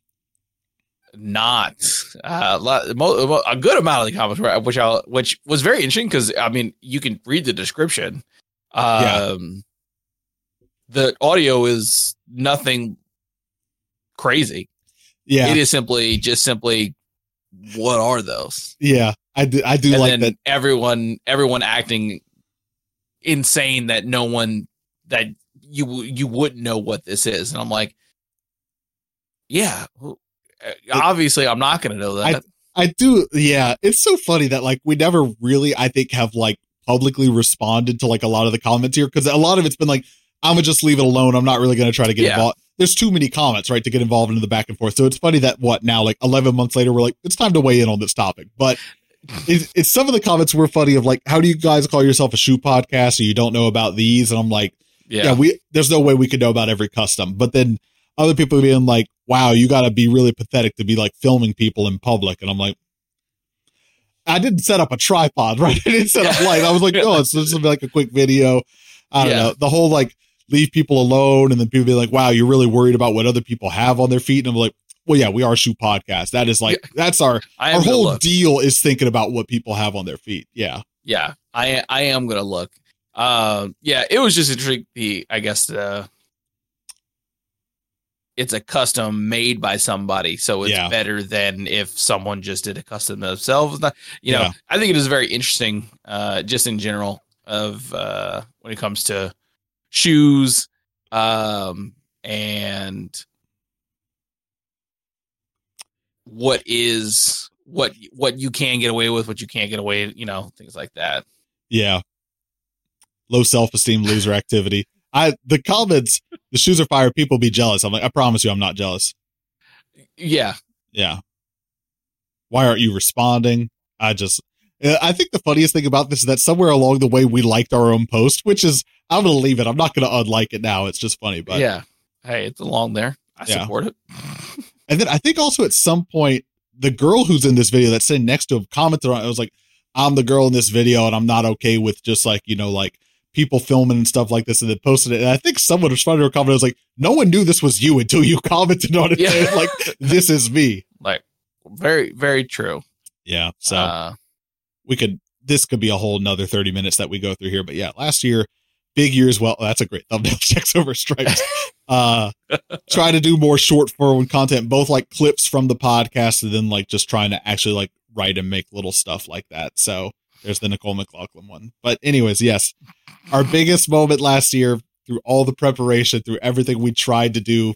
not uh, a good amount of the comments were, which I, which was very interesting. Cause I mean, you can read the description. Um, yeah. The audio is nothing crazy. Yeah. It is simply just simply, what are those? Yeah. I do. I do and like then that. Everyone, everyone acting insane that no one that you you wouldn't know what this is, and I'm like, yeah, obviously I'm not going to know that. I, I do, yeah. It's so funny that like we never really, I think, have like publicly responded to like a lot of the comments here because a lot of it's been like, I'm gonna just leave it alone. I'm not really going to try to get yeah. involved. There's too many comments, right, to get involved into the back and forth. So it's funny that what now, like eleven months later, we're like, it's time to weigh in on this topic, but. It's, it's some of the comments were funny of like, how do you guys call yourself a shoe podcast or you don't know about these? And I'm like, yeah, yeah we, there's no way we could know about every custom. But then other people being like, wow, you got to be really pathetic to be like filming people in public. And I'm like, I didn't set up a tripod, right? I didn't set up light. I was like, no, it's just like a quick video. I don't yeah. know. The whole like leave people alone. And then people be like, wow, you're really worried about what other people have on their feet. And I'm like, well, yeah, we are a shoe podcast. That is like, yeah. that's our, our whole look. deal is thinking about what people have on their feet. Yeah. Yeah. I, I am going to look. Um, yeah, it was just interesting. The, I guess, uh, it's a custom made by somebody. So it's yeah. better than if someone just did a custom themselves. Not, you know, yeah. I think it is very interesting, uh, just in general of, uh, when it comes to shoes, um, and what is what what you can get away with, what you can't get away, you know, things like that. Yeah. Low self-esteem, loser activity. I the comments, the shoes are fire, people be jealous. I'm like, I promise you I'm not jealous. Yeah. Yeah. Why aren't you responding? I just I think the funniest thing about this is that somewhere along the way we liked our own post, which is I'm gonna leave it. I'm not gonna unlike it now. It's just funny, but yeah. Hey, it's along there. I yeah. support it. And then I think also at some point the girl who's in this video that's sitting next to him commented on it. I was like, I'm the girl in this video and I'm not okay with just like, you know, like people filming and stuff like this, and then posted it. And I think someone responded to a comment. I was like, no one knew this was you until you commented on it. Yeah. Like, this is me. Like, very, very true. Yeah. So uh, we could, this could be a whole nother thirty minutes that we go through here. But yeah, last year, big year as well. That's a great thumbnail. Checks over stripes. uh, try to do more short form content, both like clips from the podcast and then like just trying to actually like write and make little stuff like that. So there's the Nicole McLaughlin one. But anyways, yes, our biggest moment last year through all the preparation, through everything we tried to do,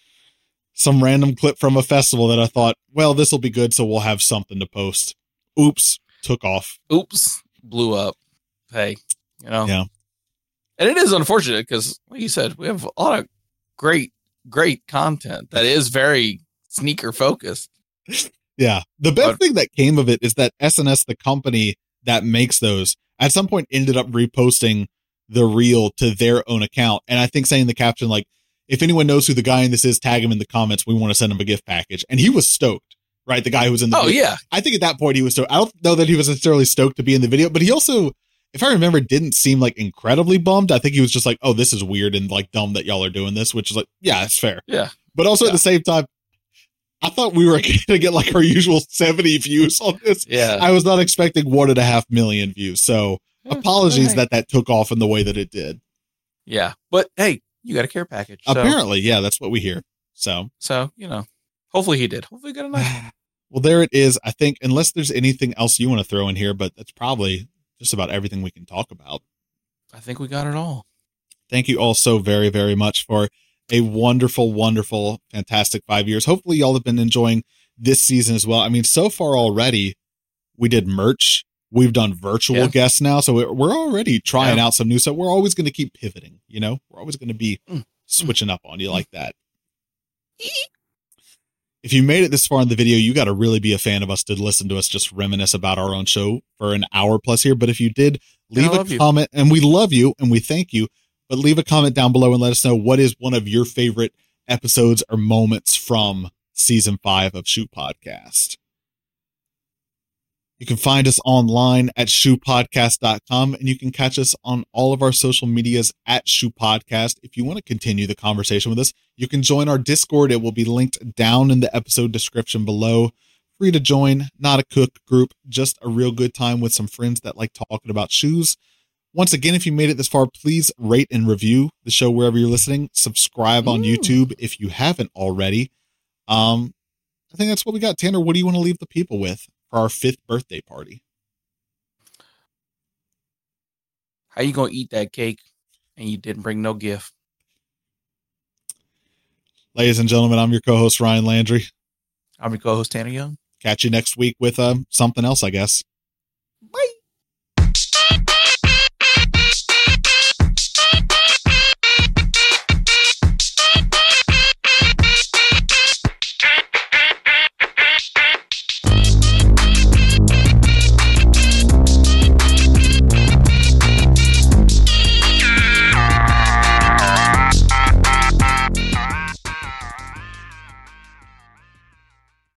some random clip from a festival that I thought, well, this will be good. So we'll have something to post. Oops. Took off. Oops. Blew up. Hey, you know, yeah. And it is unfortunate because, like you said, we have a lot of great, great content that is very sneaker focused. Yeah. The best but, thing that came of it is that S N S, the company that makes those, at some point ended up reposting the reel to their own account. And I think saying in the caption, like, if anyone knows who the guy in this is, tag him in the comments. We want to send him a gift package. And he was stoked, right? The guy who was in the oh, video. yeah. I think at that point he was stoked. I don't know that he was necessarily stoked to be in the video, but he also, if I remember, didn't seem like incredibly bummed. I think he was just like, oh, this is weird and like dumb that y'all are doing this, which is like, yeah, it's fair. Yeah. But also yeah. at the same time, I thought we were going to get like our usual seventy views on this. Yeah. I was not expecting one and a half million views. So yeah, apologies right. that that took off in the way that it did. Yeah. But hey, you got a care package. So. Apparently. Yeah. That's what we hear. So, so, you know, hopefully he did. Hopefully he got a nice one. Well, there it is. I think unless there's anything else you want to throw in here, but that's probably just about everything we can talk about. I think we got it all. Thank you all so very, very much for a wonderful, wonderful, fantastic five years. Hopefully y'all have been enjoying this season as well. I mean, so far already, we did merch. We've done virtual yeah. guests now. So we're already trying yeah. out some new stuff. We're always going to keep pivoting, you know, we're always going to be mm. switching up on you like that. If you made it this far in the video, you got to really be a fan of us to listen to us just reminisce about our own show for an hour plus here. But if you did, leave a comment, you. And we love you and we thank you. But leave a comment down below and let us know what is one of your favorite episodes or moments from season five of Shoot Podcast. You can find us online at shoe podcast dot com, and you can catch us on all of our social medias at Shoe Podcast. If you want to continue the conversation with us, you can join our Discord. It will be linked down in the episode description below. Free to join, not a cook group, just a real good time with some friends that like talking about shoes. Once again, if you made it this far, please rate and review the show wherever you're listening. Subscribe on Ooh. YouTube if you haven't already. Um, I think that's what we got. Tanner, what do you want to leave the people with for our fifth birthday party? How you going to eat that cake and you didn't bring no gift? Ladies and gentlemen, I'm your co-host, Ryan Landry. I'm your co-host, Tanner Young. Catch you next week with um, something else, I guess.